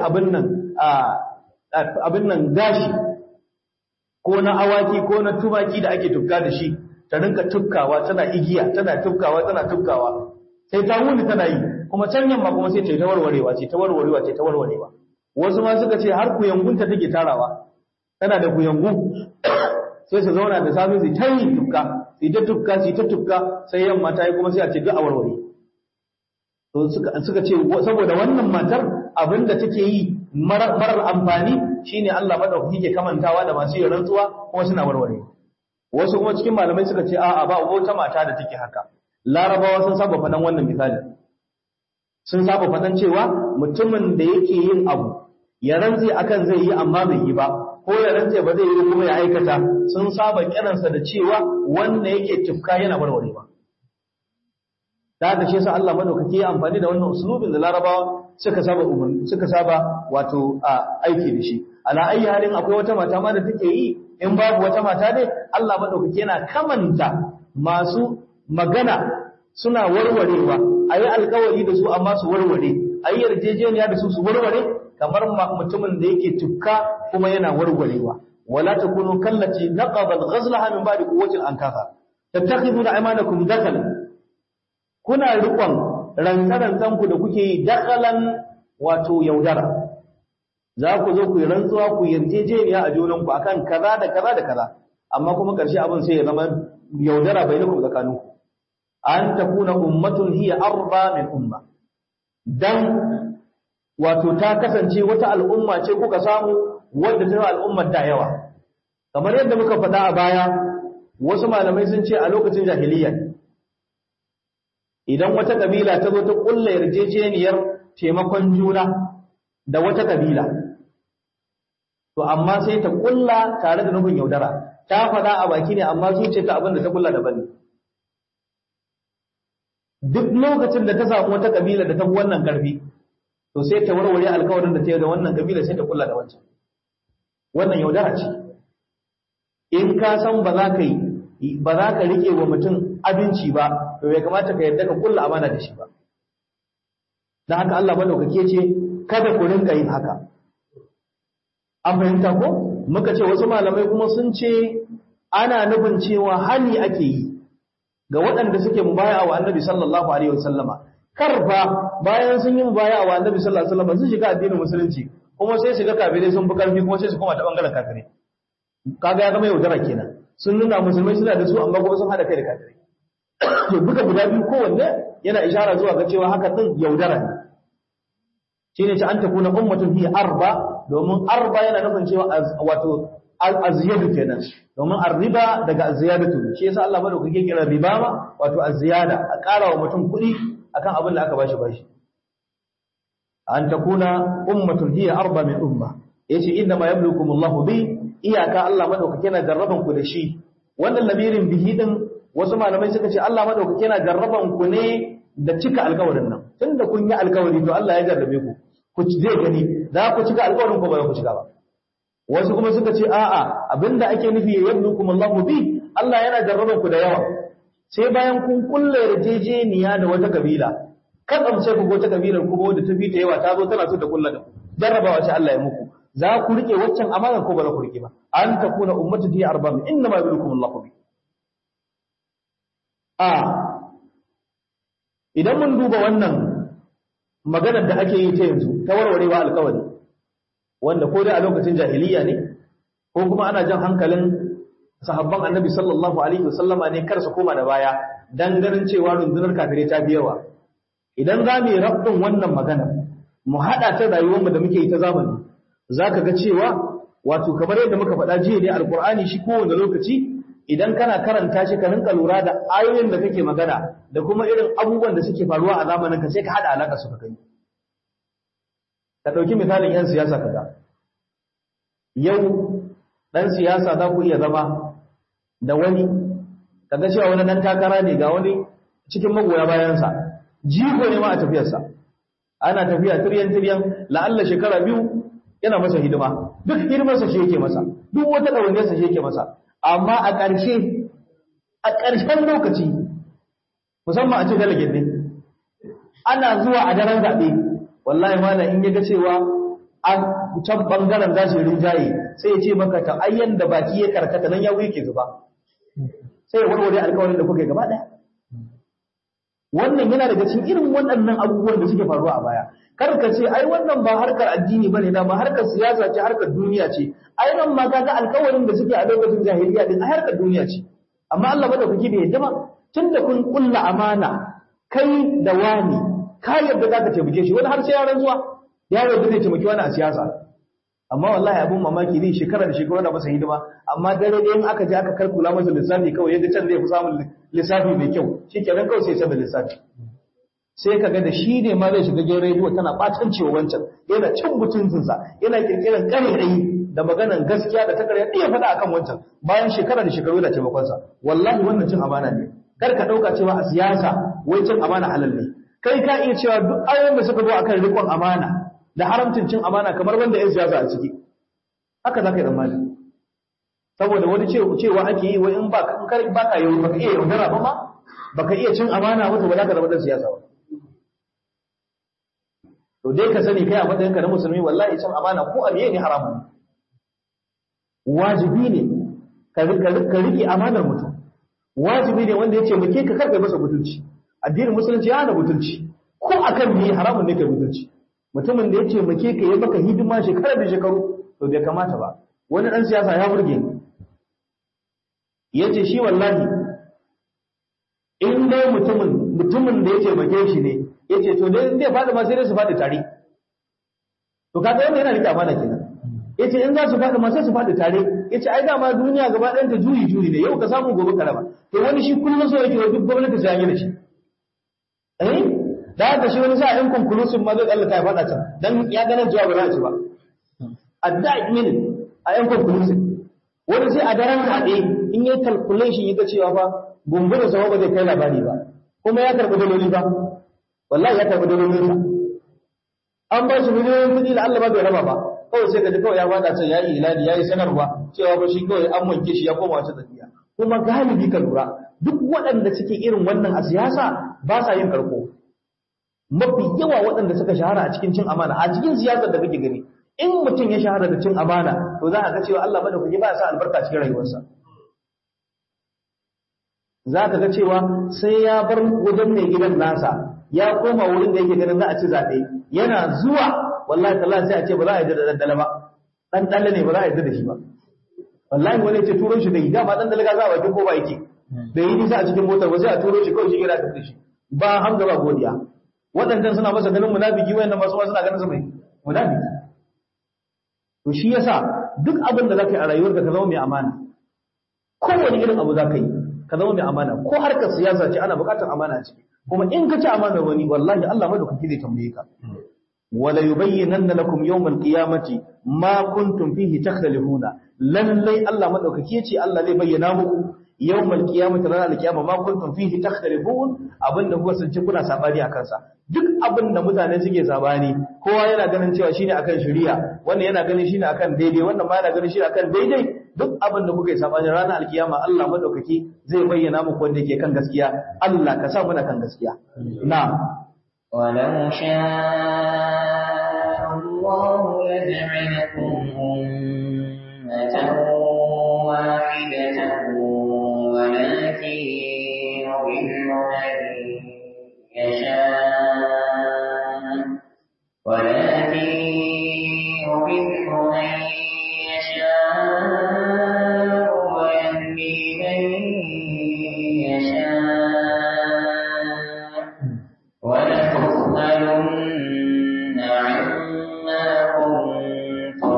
abin nan gashi ko na awaki ko na tumaki da ake tukka da shi ta rinka tukkawa tana igiya tana tukkawa sai ta wuni tana yi kuma can yamma kuma sai ta warwarewa wasu ma suka ce har kuyangunta take tarawa tana da kuyangu sai su zauna da safe su ta yi tukka sai yamma ta yi kuma sai a ce duk a warware to suka ce saboda wannan matar abinda take yi marar amfani shine Allah madaukaki ke kamantawa da masu yin rantsuwa kuma suna warware wasu kuma cikin malamai suka ce a'a ba wata mata da take haka larabawa sun saba fadan wannan misali sun saba fadan cewa mutumin da yake yin abu ya rantsi akan zai yi amma bai yi ba ko ya rantse ba zai yi kuma ya aikata sun saba kiransa da cewa wanda yake tufka yana warwarewa da haka shi yasa Allah madaukaki ya amfani da wannan usulubin da larabawa suka saba wato aiki da shi ala ayi halin akwai wata mata ma da take yi in babu wata mata ne Allah madaukaki yana kamanta masu magana suna warwarewa ayi alkawari da su amma su warware ayi yarjejeniya da su warware kamar mutumin da yake tukka kuma yana warwarewa wala takunu kallati naqadat ghazlaha min ba'di quwwatin ankatha tattakhiduna aymanakum dakhalan kuna riƙon rantsarantan ku da kuke yi dakhalan wato yaudara za ku zo ku yi rantsuwa ku yarjejeniya a junanku akan kaza da kaza da kaza amma kuma ƙarshe abin sai ya zama yaudara bainakum tsakaninku an takuna ummatun hiya arba min umma dan wato ta kasance wata al'umma ce kuka samu wadda ta al'ummar da yawa kamar yadda muka faɗa a baya wasu malamai sun ce a lokacin jahiliya idan wata kabila ta zo ta kulla yarjejeniyar taimakon juna da wata kabila to amma sai ta kulla tare da nufin yaudara ta faɗa a baki ne amma zuciyarta abin da ta kulla daban ne duk lokacin da ta samu wata kabila da ta fi wannan karfi to sai ta warware alkawarin da ta yi da wannan kabila sai ta kulla da wancan wannan yaudara ce in ka san ba za ka rike wa mutum abinci ba to bai kamata ka yadda ka kulla amana da shi ba dan haka Allah madaukake ce kada ku rinka yin haka an fahimta ko muka ce wasu malamai kuma sun ce ana nufin cewa hali ake yi ga waɗanda suke mubaya'a wa Annabi sallallahu alaihi wasallama karfa bayan sun yi mubaya'a wa Annabi sallallahu alaihi wasallama sun shiga addinin musulunci kuma sai shiga kafirai sun fi karfi kuma sai su koma ta bangaren kafirai kaga ya zama yaudara kenan sun nuna musulmai suna da su amma kuma sun hada kai da kafirai to duka guda biyu kowanne yana ishara zuwa ga cewa haka din yaudara ne shine ce an takuna ummatun hi arba domin arba yana nufin cewa wato az-ziyadu kenan domin ar-riba daga az-ziyadatu shi yasa Allah madaukake kira riba ma wato az-ziyada a ƙara wa mutum kuɗi akan abin da aka bashi an takuna ummatun hiya arba min umma yace inna ma yablukumullahu bi iyaka Allah madaukake yana jarraban ku da shi wannan lamirin bihi din wasu malamai suka ce Allah madaukake yana jarraban ku ne da cika alƙawarin nan tunda kun yi alƙawari to Allah ya jarrabe ku zai gani za ku cika alƙawarin ko ba za ku cika ba wasu kuma suka ce a'a abinda ake nufi yablukumullahu bi Allah yana jarraban ku da yawa sai bayan kun kulle yarjejeniya da wata kabila kan sai ku go ta kabilar ku ba wanda ta fi ta yawa ta zo tana so ta kulla da ku jarrabawa ce Allah ya muku za ku rike waccan amana ko ba za ku rike ba an takuna ummatu fi arba'in inna ma yablukumullahu bi idan mun duba wannan maganar da ake yi ta yanzu ta warwarewa alkawari wanda ko dai a lokacin jahiliya ne ko kuma ana jan hankalin sahabban annabi sallallahu alaihi wasallama ne kar su koma da baya dan ganin cewa rundunar kafirai ta biyawa idan za mu yi rabbin wannan magana mu hada ta rayuwar mu da muke yi ta zamani zaka ga cewa wato kamar yadda muka faɗa jiya ne alqur'ani shi kowane lokaci idan kana karanta shi ka rinka lura da ayoyin da kake magana da kuma irin abubuwan da suke faruwa a zamanin ka sai ka hada alaka su ka gani ka dauki misalin yan siyasa kaga yau dan siyasa za ku iya zama da wani kaga cewa wani dan takara ne ga wani cikin magoya bayan sa jigo ne ma a tafiyar sa ana tafiya tiryan la'alla shekara 2 yana masa hidima duk hidimar sa shi yake masa duk wata dawainiyar sa shi yake masa amma a ƙarshen lokaci musamman a ce delegate ne ana zuwa a daren zaɓe wallahi malam in yaga cewa an can ɓangaren za su rinjaye sai ya ce maka ta ayyan da baki ya karkata nan ya ke zuba sai ya warware alkawarin da kuka gaba ɗaya wannan yana daga cikin irin waɗannan abubuwan da suke faruwa a baya kar ka ce ai wannan ba harkar addini bane da ba harkar siyasa ce harkar duniya ce ai nan ma kaga alƙawarin da suke a lokacin jahiliya din a harkar duniya ce amma Allah bada kuke da yadda ba tunda kun kulla amana kai da wani ka yadda zaka taimake shi wani har sai yaran zuwa ya yadda zai taimaki wani a siyasa amma wallahi abun mamaki zai shekara da shekara da masa hidima amma dare da in aka je aka kalkula masa lissafi kawai yadda can zai fi samun lissafi mai kyau shikenan kawai sai da lissafi sai kaga da shi ne ma zai shiga gidan rediyo tana batancewa wancan yana cin mutuncinsa yana kirkiran ƙarerayi da maganan gaskiya da takarya iya faɗa akan wancan bayan shekara da shekaru da taimakon sa wallahi wannan cin amana ne kar ka dauka cewa a siyasa wai cin amana halal ne kai ka iya cewa duk ayoyin da suka zo akan riƙon amana da haramcin cin amana kamar wanda yan siyasa a ciki haka zaka yi tsammani saboda wani cewa ake yi wai in ba ka yi baka iya yaudara ba ma baka iya cin amana wato ba za ka zama dan siyasa ba to dai ka sani kai a matsayinka na musulmi wallahi cin amana ko abiye ne haramun wajibi ne ka rike amanar mutum, wajibi ne wanda ya ce muke ka karɓe masa mutunci. Addinin musulunci ya hana mutunci, ko akan ne haramun ne ka mutunci. Mutumin da ya ce muke ka yi maka hidima shekara da shekaru, to bai kamata ba. Wani ɗan siyasa ya burge ni, ya ce shi wallahi in dai mutumin da ya ce muke shi ne, ya ce to dai zai faɗi ma sai dai su faɗi tare. To kaga wanda yana rike amana kenan. Ya ce in za su faɗi ma sai su faɗi tare. Ya ce ai dama duniya gaba ɗayan ta juyi ne, yau ka samu gobe ka raba. To wani shi kullum so yake wa duk gwamnati sai yi da shi. Da haka shi wani sa in conclusive ma zai tsallaka ya faɗa can, dan ya ganin cewa ba za a ci ba. At that minute a yan conclusive. Wani sai a daren haɗe in yi calculation ya ga cewa fa gumburin sa ba zai kai labari ba. Kuma ya karɓi daloli ba. Wallahi ya karɓi dalolinsa. An ba shi miliyoyin kuɗi da Allah ba bai raba ba. Kawai sai ka ji kawai ya faɗa can ya yi ilani ya yi sanarwa cewa ba shi kawai an wanke shi ya koma wata tafiya. Kuma galibi ka lura duk waɗanda suke irin wannan a siyasa ba sa yin karko. Mafi yawa waɗanda suka shahara a cikin cin amana a cikin siyasar da kake gani, in mutum ya shahara da cin amana to za a ga cewa Allah madaukaki ba ya sa albarka cikin rayuwarsa. Za ka ga cewa sai ya bar wajen mai gidan nasa ya koma wurin da yake ganin za a ci zaɓe, yana zuwa wallahi tallahi sai a ce ba za a yi da daddala ba, dan dalle ne ba za a yi da shi ba. Wallahi wani ce turo shi da yi dama dan dalaga za a bakin ko ba yake da yi nisa a cikin motar ba sai a turo shi kawai shi kira da shi ba hamza ba godiya. Waɗannan suna masa ganin munafiki, wayannan masu suna ganin sa mai munafiki. To shi yasa duk abin da zaka yi a rayuwarka ka zama mai amana. Kowane irin abu zaka yi ka zama mai amana, ko harkar siyasa ce ana buƙatar amana ce. Kuma in ka ci amana wani wallahi Allah madaukaki zai tambaye ka. Wala yubayyinanna lakum yawmal qiyamati ma kuntum fihi takhtalifuna. Lallai Allah madaukaki yace Allah zai bayyana muku yawmal qiyamati ranar kiyama ma kuntum fihi takhtalifun, abinda kuka sance kuna sabani akan sa. Duk abinda mutane suke sabani, kowa yana ganin cewa shine akan shari'a, wannan yana ganin shine akan daidai, wannan ma yana ganin shine akan daidai. Duk abinda kuka yi sabani ranar alkiyama Allah madaukaki zai bayyana muku wanda yake kan gaskiya. Allah ka sa muna kan gaskiya. Na'am. ولو شاء الله لجعلكم أمة واحدة ولكن يضل من يشاء ويهدي من يشاء ولتسألن عما كنتم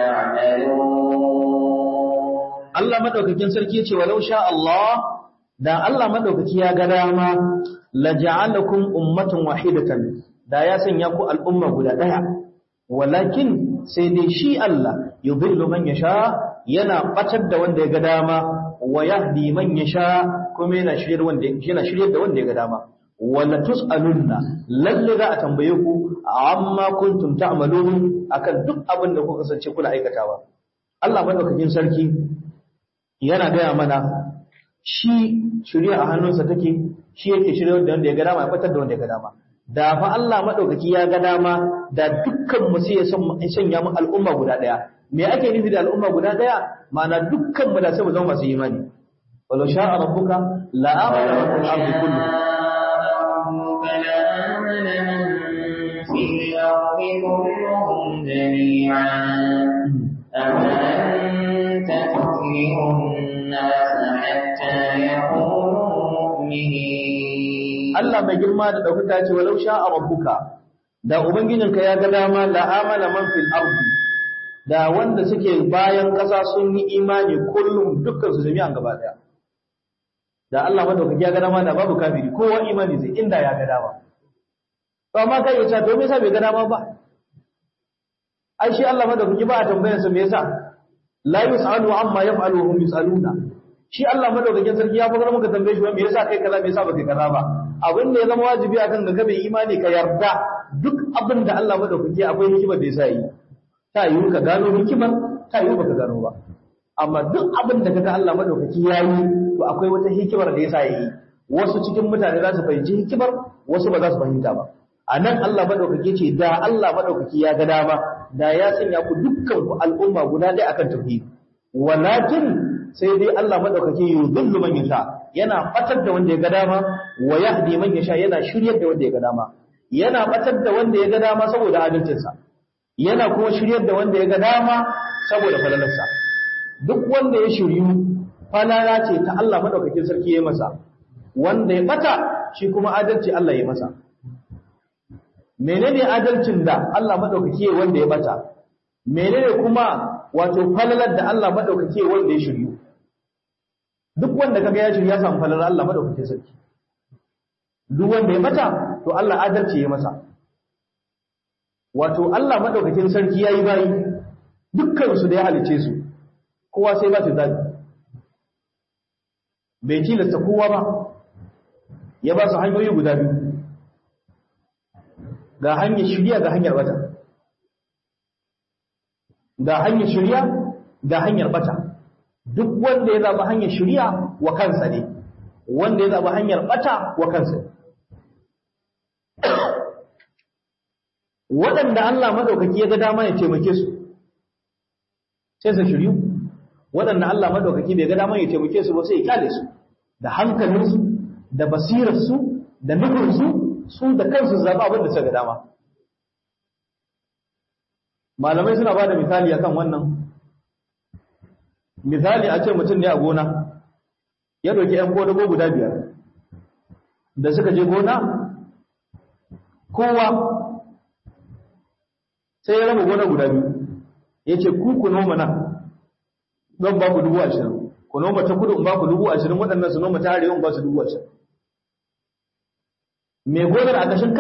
تعملون. Allah madaukakin sarki yace walau sha Allah, da Allah madaukaki ya ga dama la ja'alakum ummatan wahidatan, da ya sanya ku al'umma guda daya. Walakin sai dai shi Allah yudhillu man yasha, yana batar da wanda ya ga dama, wa yahdi man yasha, kuma yana shiryar da wanda ya ga dama. Wala tus'alunna, lalle za a tambaye ku amma kuntum ta'malun, akan duk abin da kuka kasance kuna aikatawa. Allah madaukakin sarki yana gaya mana shi shirya a hannunsa take, shi yake shirya da wanda ya ga dama ya fitar da wanda ya ga dama. Da fa Allah madaukaki ya ga dama da dukkan mu sai ya sanya mu al'umma guda daya. Me ake nufi da al'umma guda daya? Ma'ana dukkan mu da sai mu zama masu imani. Walau sha'a rabbuka la amana man fil ardi kulluhum في الأرض كلهم جميعا أفأنت تكره الناس حتى يكونوا مؤمنين. Allah mai girma da ɗaukaka ce walau sha'a rabbuka, da ubangijinka ya ga dama la amana man fil ardi, da wanda suke bayan ƙasa sun yi imani kullum dukkan su jami'an gaba daya. Da Allah madaukaki ya ga dama da babu kafiri, kowa imani zai inda ya ga dama. To amma kai ya ce to me yasa bai ga dama ba? Ai shi Allah madaukaki ba a tambayar sa me yasa? La yus'alu amma yaf'alu hum yus'aluna. Shi Allah madaukakin sarki ya fara maka tambaye shi me yasa kai kaza me yasa baka kaza ba? Abin da ya zama wajibi akan ga mai imani ka yarda duk abin da Allah madaukaki akwai hikimar da yasa yi. Ta yi ka gano hikimar, ta yi baka gano ba. Amma duk abin da kaga Allah madaukaki yayi to akwai wata hikimar da yasa yi. Wasu cikin mutane za su fahimci hikimar, wasu ba za su fahimta ba. A nan Allah madaukaki ce da Allah madaukaki ya ga dama da ya sanya ku dukkan ku al'umma guda ɗaya akan tauhidi. walakin sai dai Allah madaukake yudhillu man yasha, yana batar da wanda ya ga dama, wa yahdi man yasha, yana shiryar da wanda ya ga dama. Yana batar da wanda ya ga dama saboda adalcinsa, yana kuma shiryar da wanda ya ga dama saboda falalarsa. Duk wanda ya shiryu falala ce ta Allah madaukakin sarki ya masa, wanda ya bata shi kuma adalci Allah ya masa. Menene adalcin da Allah madaukake wanda ya bata? Menene kuma wato falalar da Allah madaukake wanda ya shiryu? Duk wanda kaga ya shirya samu falalar Allah madaukakin sarki. Duk wanda ya bata to Allah adalci ya masa. Wato Allah madaukakin sarki yayi bayi dukkan su da ya halice su, kowa sai ba su zabi. Bai tilasta kowa ba, ya ba su hanyoyi guda biyu, ga hanyar shirya ga hanyar bata, ga hanyar shirya ga hanyar bata. Duk wanda ya zaɓi hanyar shirya wa kansa ne, wanda ya zaɓi hanyar bata wa kansa ne. Waɗanda Allah maɗaukaki ya ga dama ya taimake su sai su shiryu, waɗanda Allah maɗaukaki bai ga dama ya taimake su ba sai ya kyale su da hankalinsu da basirarsu da nufinsu, su da kansu zaɓa abin da suka ga dama. Malamai suna ba da misali akan wannan. Misali a ce mutum ne a gona ya ɗauki ‘yan ƙodago guda 5 da suka je gona, kowa sai ya raba gona guda 2 ya ce ku noma nan don ba ku 20,000, ku noma ta kudu in ba ku 20,000, waɗannan su noma ta arewa in ba su 20,000. Mai gonar a gashin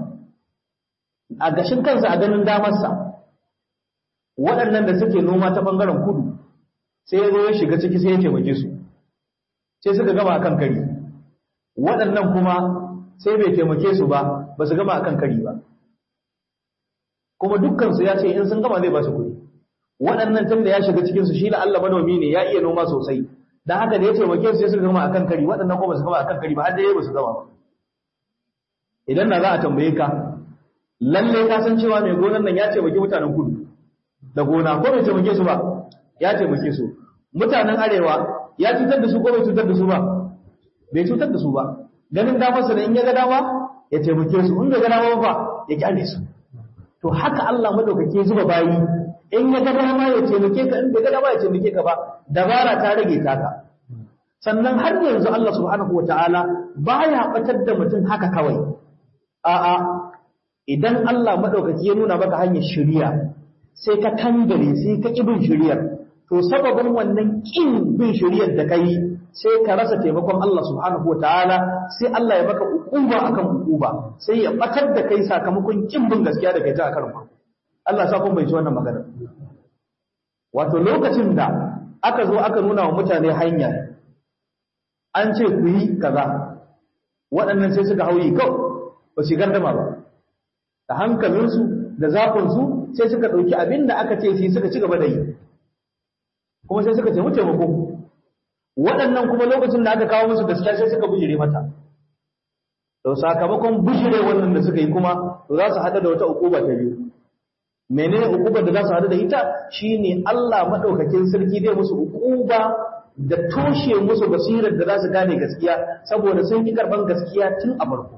kansa a ganin damarsa, waɗannan da suke noma ta ɓangaren kudu sai ya zo ya shiga ciki sai ya taimake su, sai suka gama akan kari. Waɗannan kuma sai bai taimake su ba su gama akan kari ba, kuma dukkansu ya ce in sun gama zai ba su kuɗi. Waɗannan tun da ya shiga cikinsu shi la'alla manomi ne, ya iya noma sosai, don haka da ya taimake su sai suka gama akan kari, waɗannan kuma su gama akan kari ba har da ya ba su gama ba. Idan na za a tambaye ka, lalle ka san cewa mai gonar nan ya taimake mutanen kudu da gona, ko bai taimake su ba? Ya taimake su. Mutanen arewa ya cutar da su ko bai cutar da su ba? Bai cutar da su ba. Ganin damarsa da in ya ga dama ya taimake su, in bai ga dama ba ya kyale su. To haka Allah madaukake zuba bayi, in ya ga dama ya taimake ka, in bai ga dama ya taimake ka ba, dabara ta rage taka. Sannan har yanzu Allah subhanahu wataala baya batar da mutum haka kawai. A'a, idan Allah madaukaki ya nuna maka hanyar shari'a sai ka kangare, sai ka ƙi bin shari'ar, to sababin wannan ƙin bin shari'ar da kai sai ka rasa taimakon Allah subhanahu wataala, sai Allah ya maka ukuba akan ukuba, sai ya batar da kai sakamakon ƙin bin gaskiya da kai ta akan ku. Allah sa kun bai ci wannan magana. Wato lokacin da aka zo aka nuna wa mutane hanya, an ce ku yi kaza, waɗannan sai suka hauyi kawai ba su gardama ba, da hankalinsu da zafinsu sai suka ɗauki abin da aka ce sai suka ci gaba da yi, kuma sai suka taimako taimako. Waɗannan kuma lokacin da aka kawo musu gaskiya sai suka bujire mata, to sakamakon bujire wannan da suka yi kuma to za su haɗa da wata ukuba ta biyu. Menene ukubar da za su haɗu da ita? Shine Allah madaukakin sarki zai musu ukuba da toshe musu basirar da za su gane gaskiya, saboda sun ki karban gaskiya tun a farko.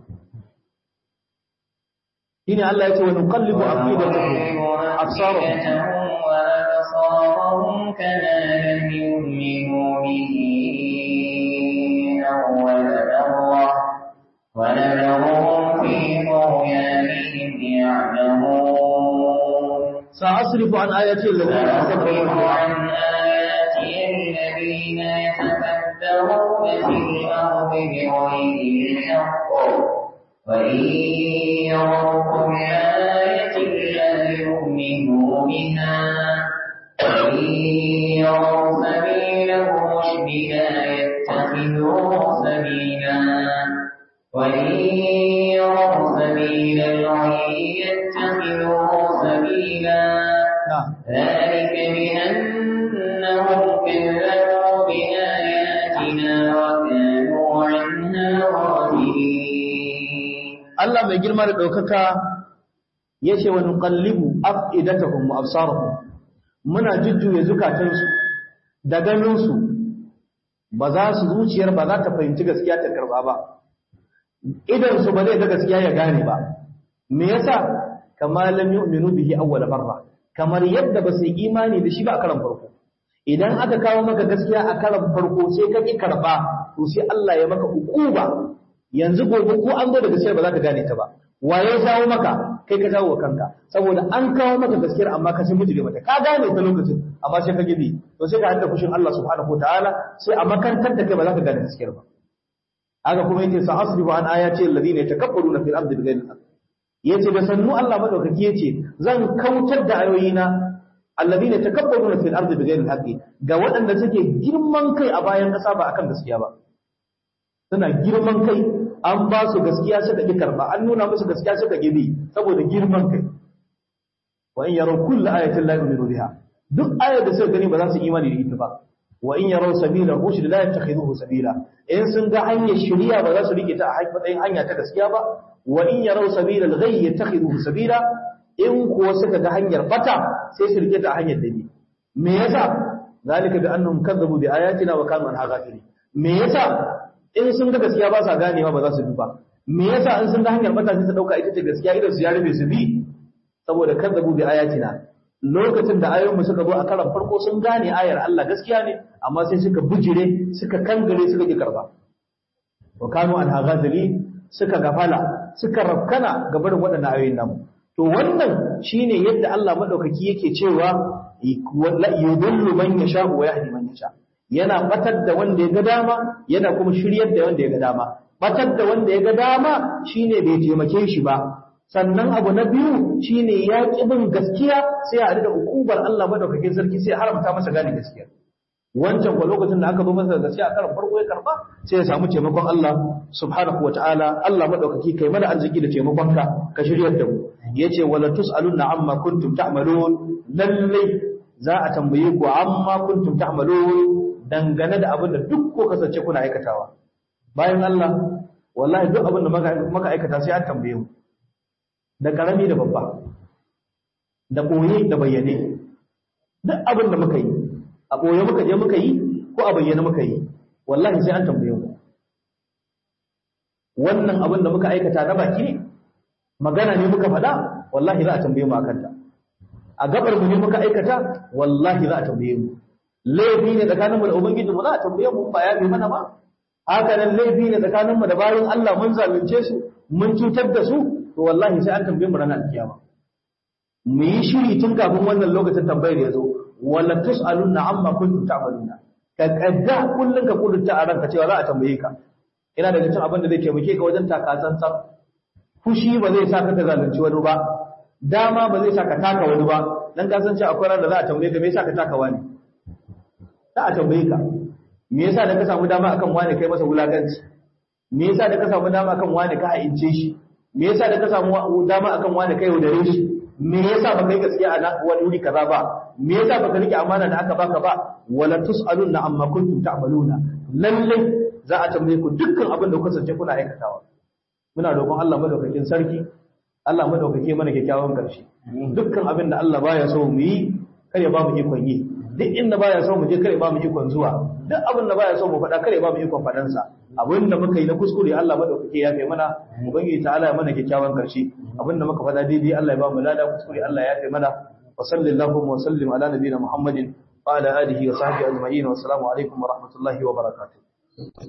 Shine Allah ya ce wa nuqallibu afidatahum absarahum wa absarahum kama lam yu'minu bihi awwal marra wa nadharuhum fi tughyanihim ya'lamun. sa'asrifu an ayati الذين يتكبرون في الأرض بغير الحق وإن يروا كل آية لا يؤمنوا بها وإن يروا سبيل الرشد لا يتخذوه سبيلا وإن يروا سبيل الغي يتخذوه سبيلا ذلك بأنهم كذبوا بآياتنا وكانوا عنها غافلين. Allah mai girma da ɗaukaka ya ce wa nuqallibu afidatahum wa absarahum, muna jujjuya zukatansu da ganinsu ba za su zuciyar ba za ta fahimci gaskiya ta karba ba, idansu ba zai ga gaskiya ya gane ba. Me yasa? Kama lam yu'minu bihi awwal marra, kamar yadda ba su imani da shi ba a karan farko. Idan aka kawo maka gaskiya a karan farko sai ka ki karba, to sai Allah ya maka ukuba. Yanzu gobe ko an zo da gaskiya ba za ka gane ta ba. Waye jawo maka? Kai ka jawo wa kanka, saboda an kawo maka gaskiyar amma ka sai mujire mata, ka gane ta lokacin amma sai ka gibi, to sai ka hada fushin Allah subhanahu wataala, sai a makantar da kai ba za ka gane gaskiyar ba. Haka kuma yace sa asrifu an ayati alladhina yatakabbaruna fil ardi bighayri al-haqq, yace da sannu Allah madaukaki yace zan kautar da ayoyina alladhina yatakabbaruna fil ardi bighayri al-haqq, ga waɗanda suke girman kai a bayan ƙasa ba akan gaskiya ba. Suna girman kai, an ba su gaskiya suka ƙi karɓa, an nuna musu gaskiya suka ƙi bi saboda girman kai. Wa in yaraw kullu ayatin la yu'minu biha, duk ayar da suka gani ba za su imani da ita ba. Wa in yaraw sabila rushd la yattakhiduhu sabila, in sun ga hanyar shari'a ba za su rike ta a matsayin hanya ta gaskiya ba. Wa in yaraw sabila al-ghayy yattakhiduhu sabila, in kuwa suka ga hanyar bata sai su rike ta a hanyar dabi. Me yasa? Zalika bi annahum kadzabu bi ayatina wa kanu anha ghafilin. Me yasa? In sun ga gaskiya ba sa ganewa ba za su bi ba. Me yasa in sun ga hanyar bata sai su dauka ita ce gaskiya, idan su ya rabe su bi? Saboda kadzabu bi ayatina, lokacin da ayoyinmu suka zo a karan farko sun gane ayar Allah gaskiya ne, amma sai suka bujire, suka kangare, suka ki karba. Wa kanu an haghazali, suka gafala, suka rafkana ga barin waɗannan ayoyin namu. To wannan shine yadda Allah madaukaki yake cewa yudillu man yasha wa yahdi man yasha. Yana batar da wanda ya ga dama, yana kuma shiryar da wanda ya ga dama. Batar da wanda ya ga dama shine bai taimake shi ba. Sannan abu na biyu shine ya ƙi bin gaskiya, sai ya haɗu da hukumar Allah madaukakin sarki sai ya haramta masa gane gaskiya. Wancan ko lokacin da aka zo masa gaskiya a karan farko ya karba, sai ya samu taimakon Allah subhanahu wataala. Allah madaukaki kai mana arziki da taimakonka, ka shiryar da mu. Yace wala tusaluna amma kuntum ta'malun, lallai za a tambaye ku amma kuntum ta'malun, dangane da abin da duk ko kasance kuna aikatawa. Bayan Allah, wallahi duk abin da muka aikata sai an tambaye mu, da karami da babba, da ɓoye da bayyane. Duk abin da muka yi, a ɓoye muka je muka yi ko a bayyane muka yi, wallahi sai an tambaye mu. Wannan abin da muka aikata na baki ne, magana ne muka faɗa, wallahi za a tambaye mu akan ta. A gabar mu ne muka aikata, wallahi za a tambaye mu. Laifi ne tsakaninmu da Ubangijinmu, za a tambaye mu ba ya bi mana ba. Haka nan laifi ne tsakaninmu da bayin Allah, mun zalunce su, mun cutar da su, to wallahi sai an tambaye mu ranar kiyama. Mu yi shiri tun kafin wannan lokacin tambayar ya zo, wala tus'alunna amma kuntum ta'maluna. Ka kadda kullun ka kudurta a ranka cewa za a tambaye ka. Ina daga cikin abin da zai taimake ka wajen takatsantsan. Fushi ba zai sa ka zalunci wani ba, dama ba zai sa ka taka wani ba, dan ka san cewa akwai ran da za a tambaye ka me yasa ka taka wani. Za a tambaye ka, me yasa da ka samu dama akan wani kai masa wulakanci? Me yasa da ka samu dama akan wani ka haince shi? Me yasa da ka samu dama akan wani kai yaudare shi? Me yasa baka yi gaskiya a wani wuri kaza ba? Me yasa baka rike amana da aka baka ba? Wala tusaluna amma kuntum ta'maluna, lalle za a tambaye ku dukkan abin da kuka sace kuna aikatawa. Muna roƙon Allah madaukakin sarki, Allah madaukake mana kyakkyawan karshe. Dukkan abin da Allah baya so mu yi, kar ya ba mu ikon yi. Duk inda baya so mu je, kar ya ba mu ikon zuwa. Duk abin da baya so mu faɗa, kar ya ba mu ikon faɗansa. Abin da muka yi na kuskure Allah madaukake ya kai mana, ubangiji ta'ala ya mana kyakkyawan karshe. Abin da muka faɗa daidai Allah ya ba mu lada, kuskure Allah ya kai mana. Wa sallallahu wa sallim ala nabiyina Muhammadin wa ala alihi wa sahbihi ajma'in. Wa assalamu alaikum wa rahmatullahi wa barakatuh.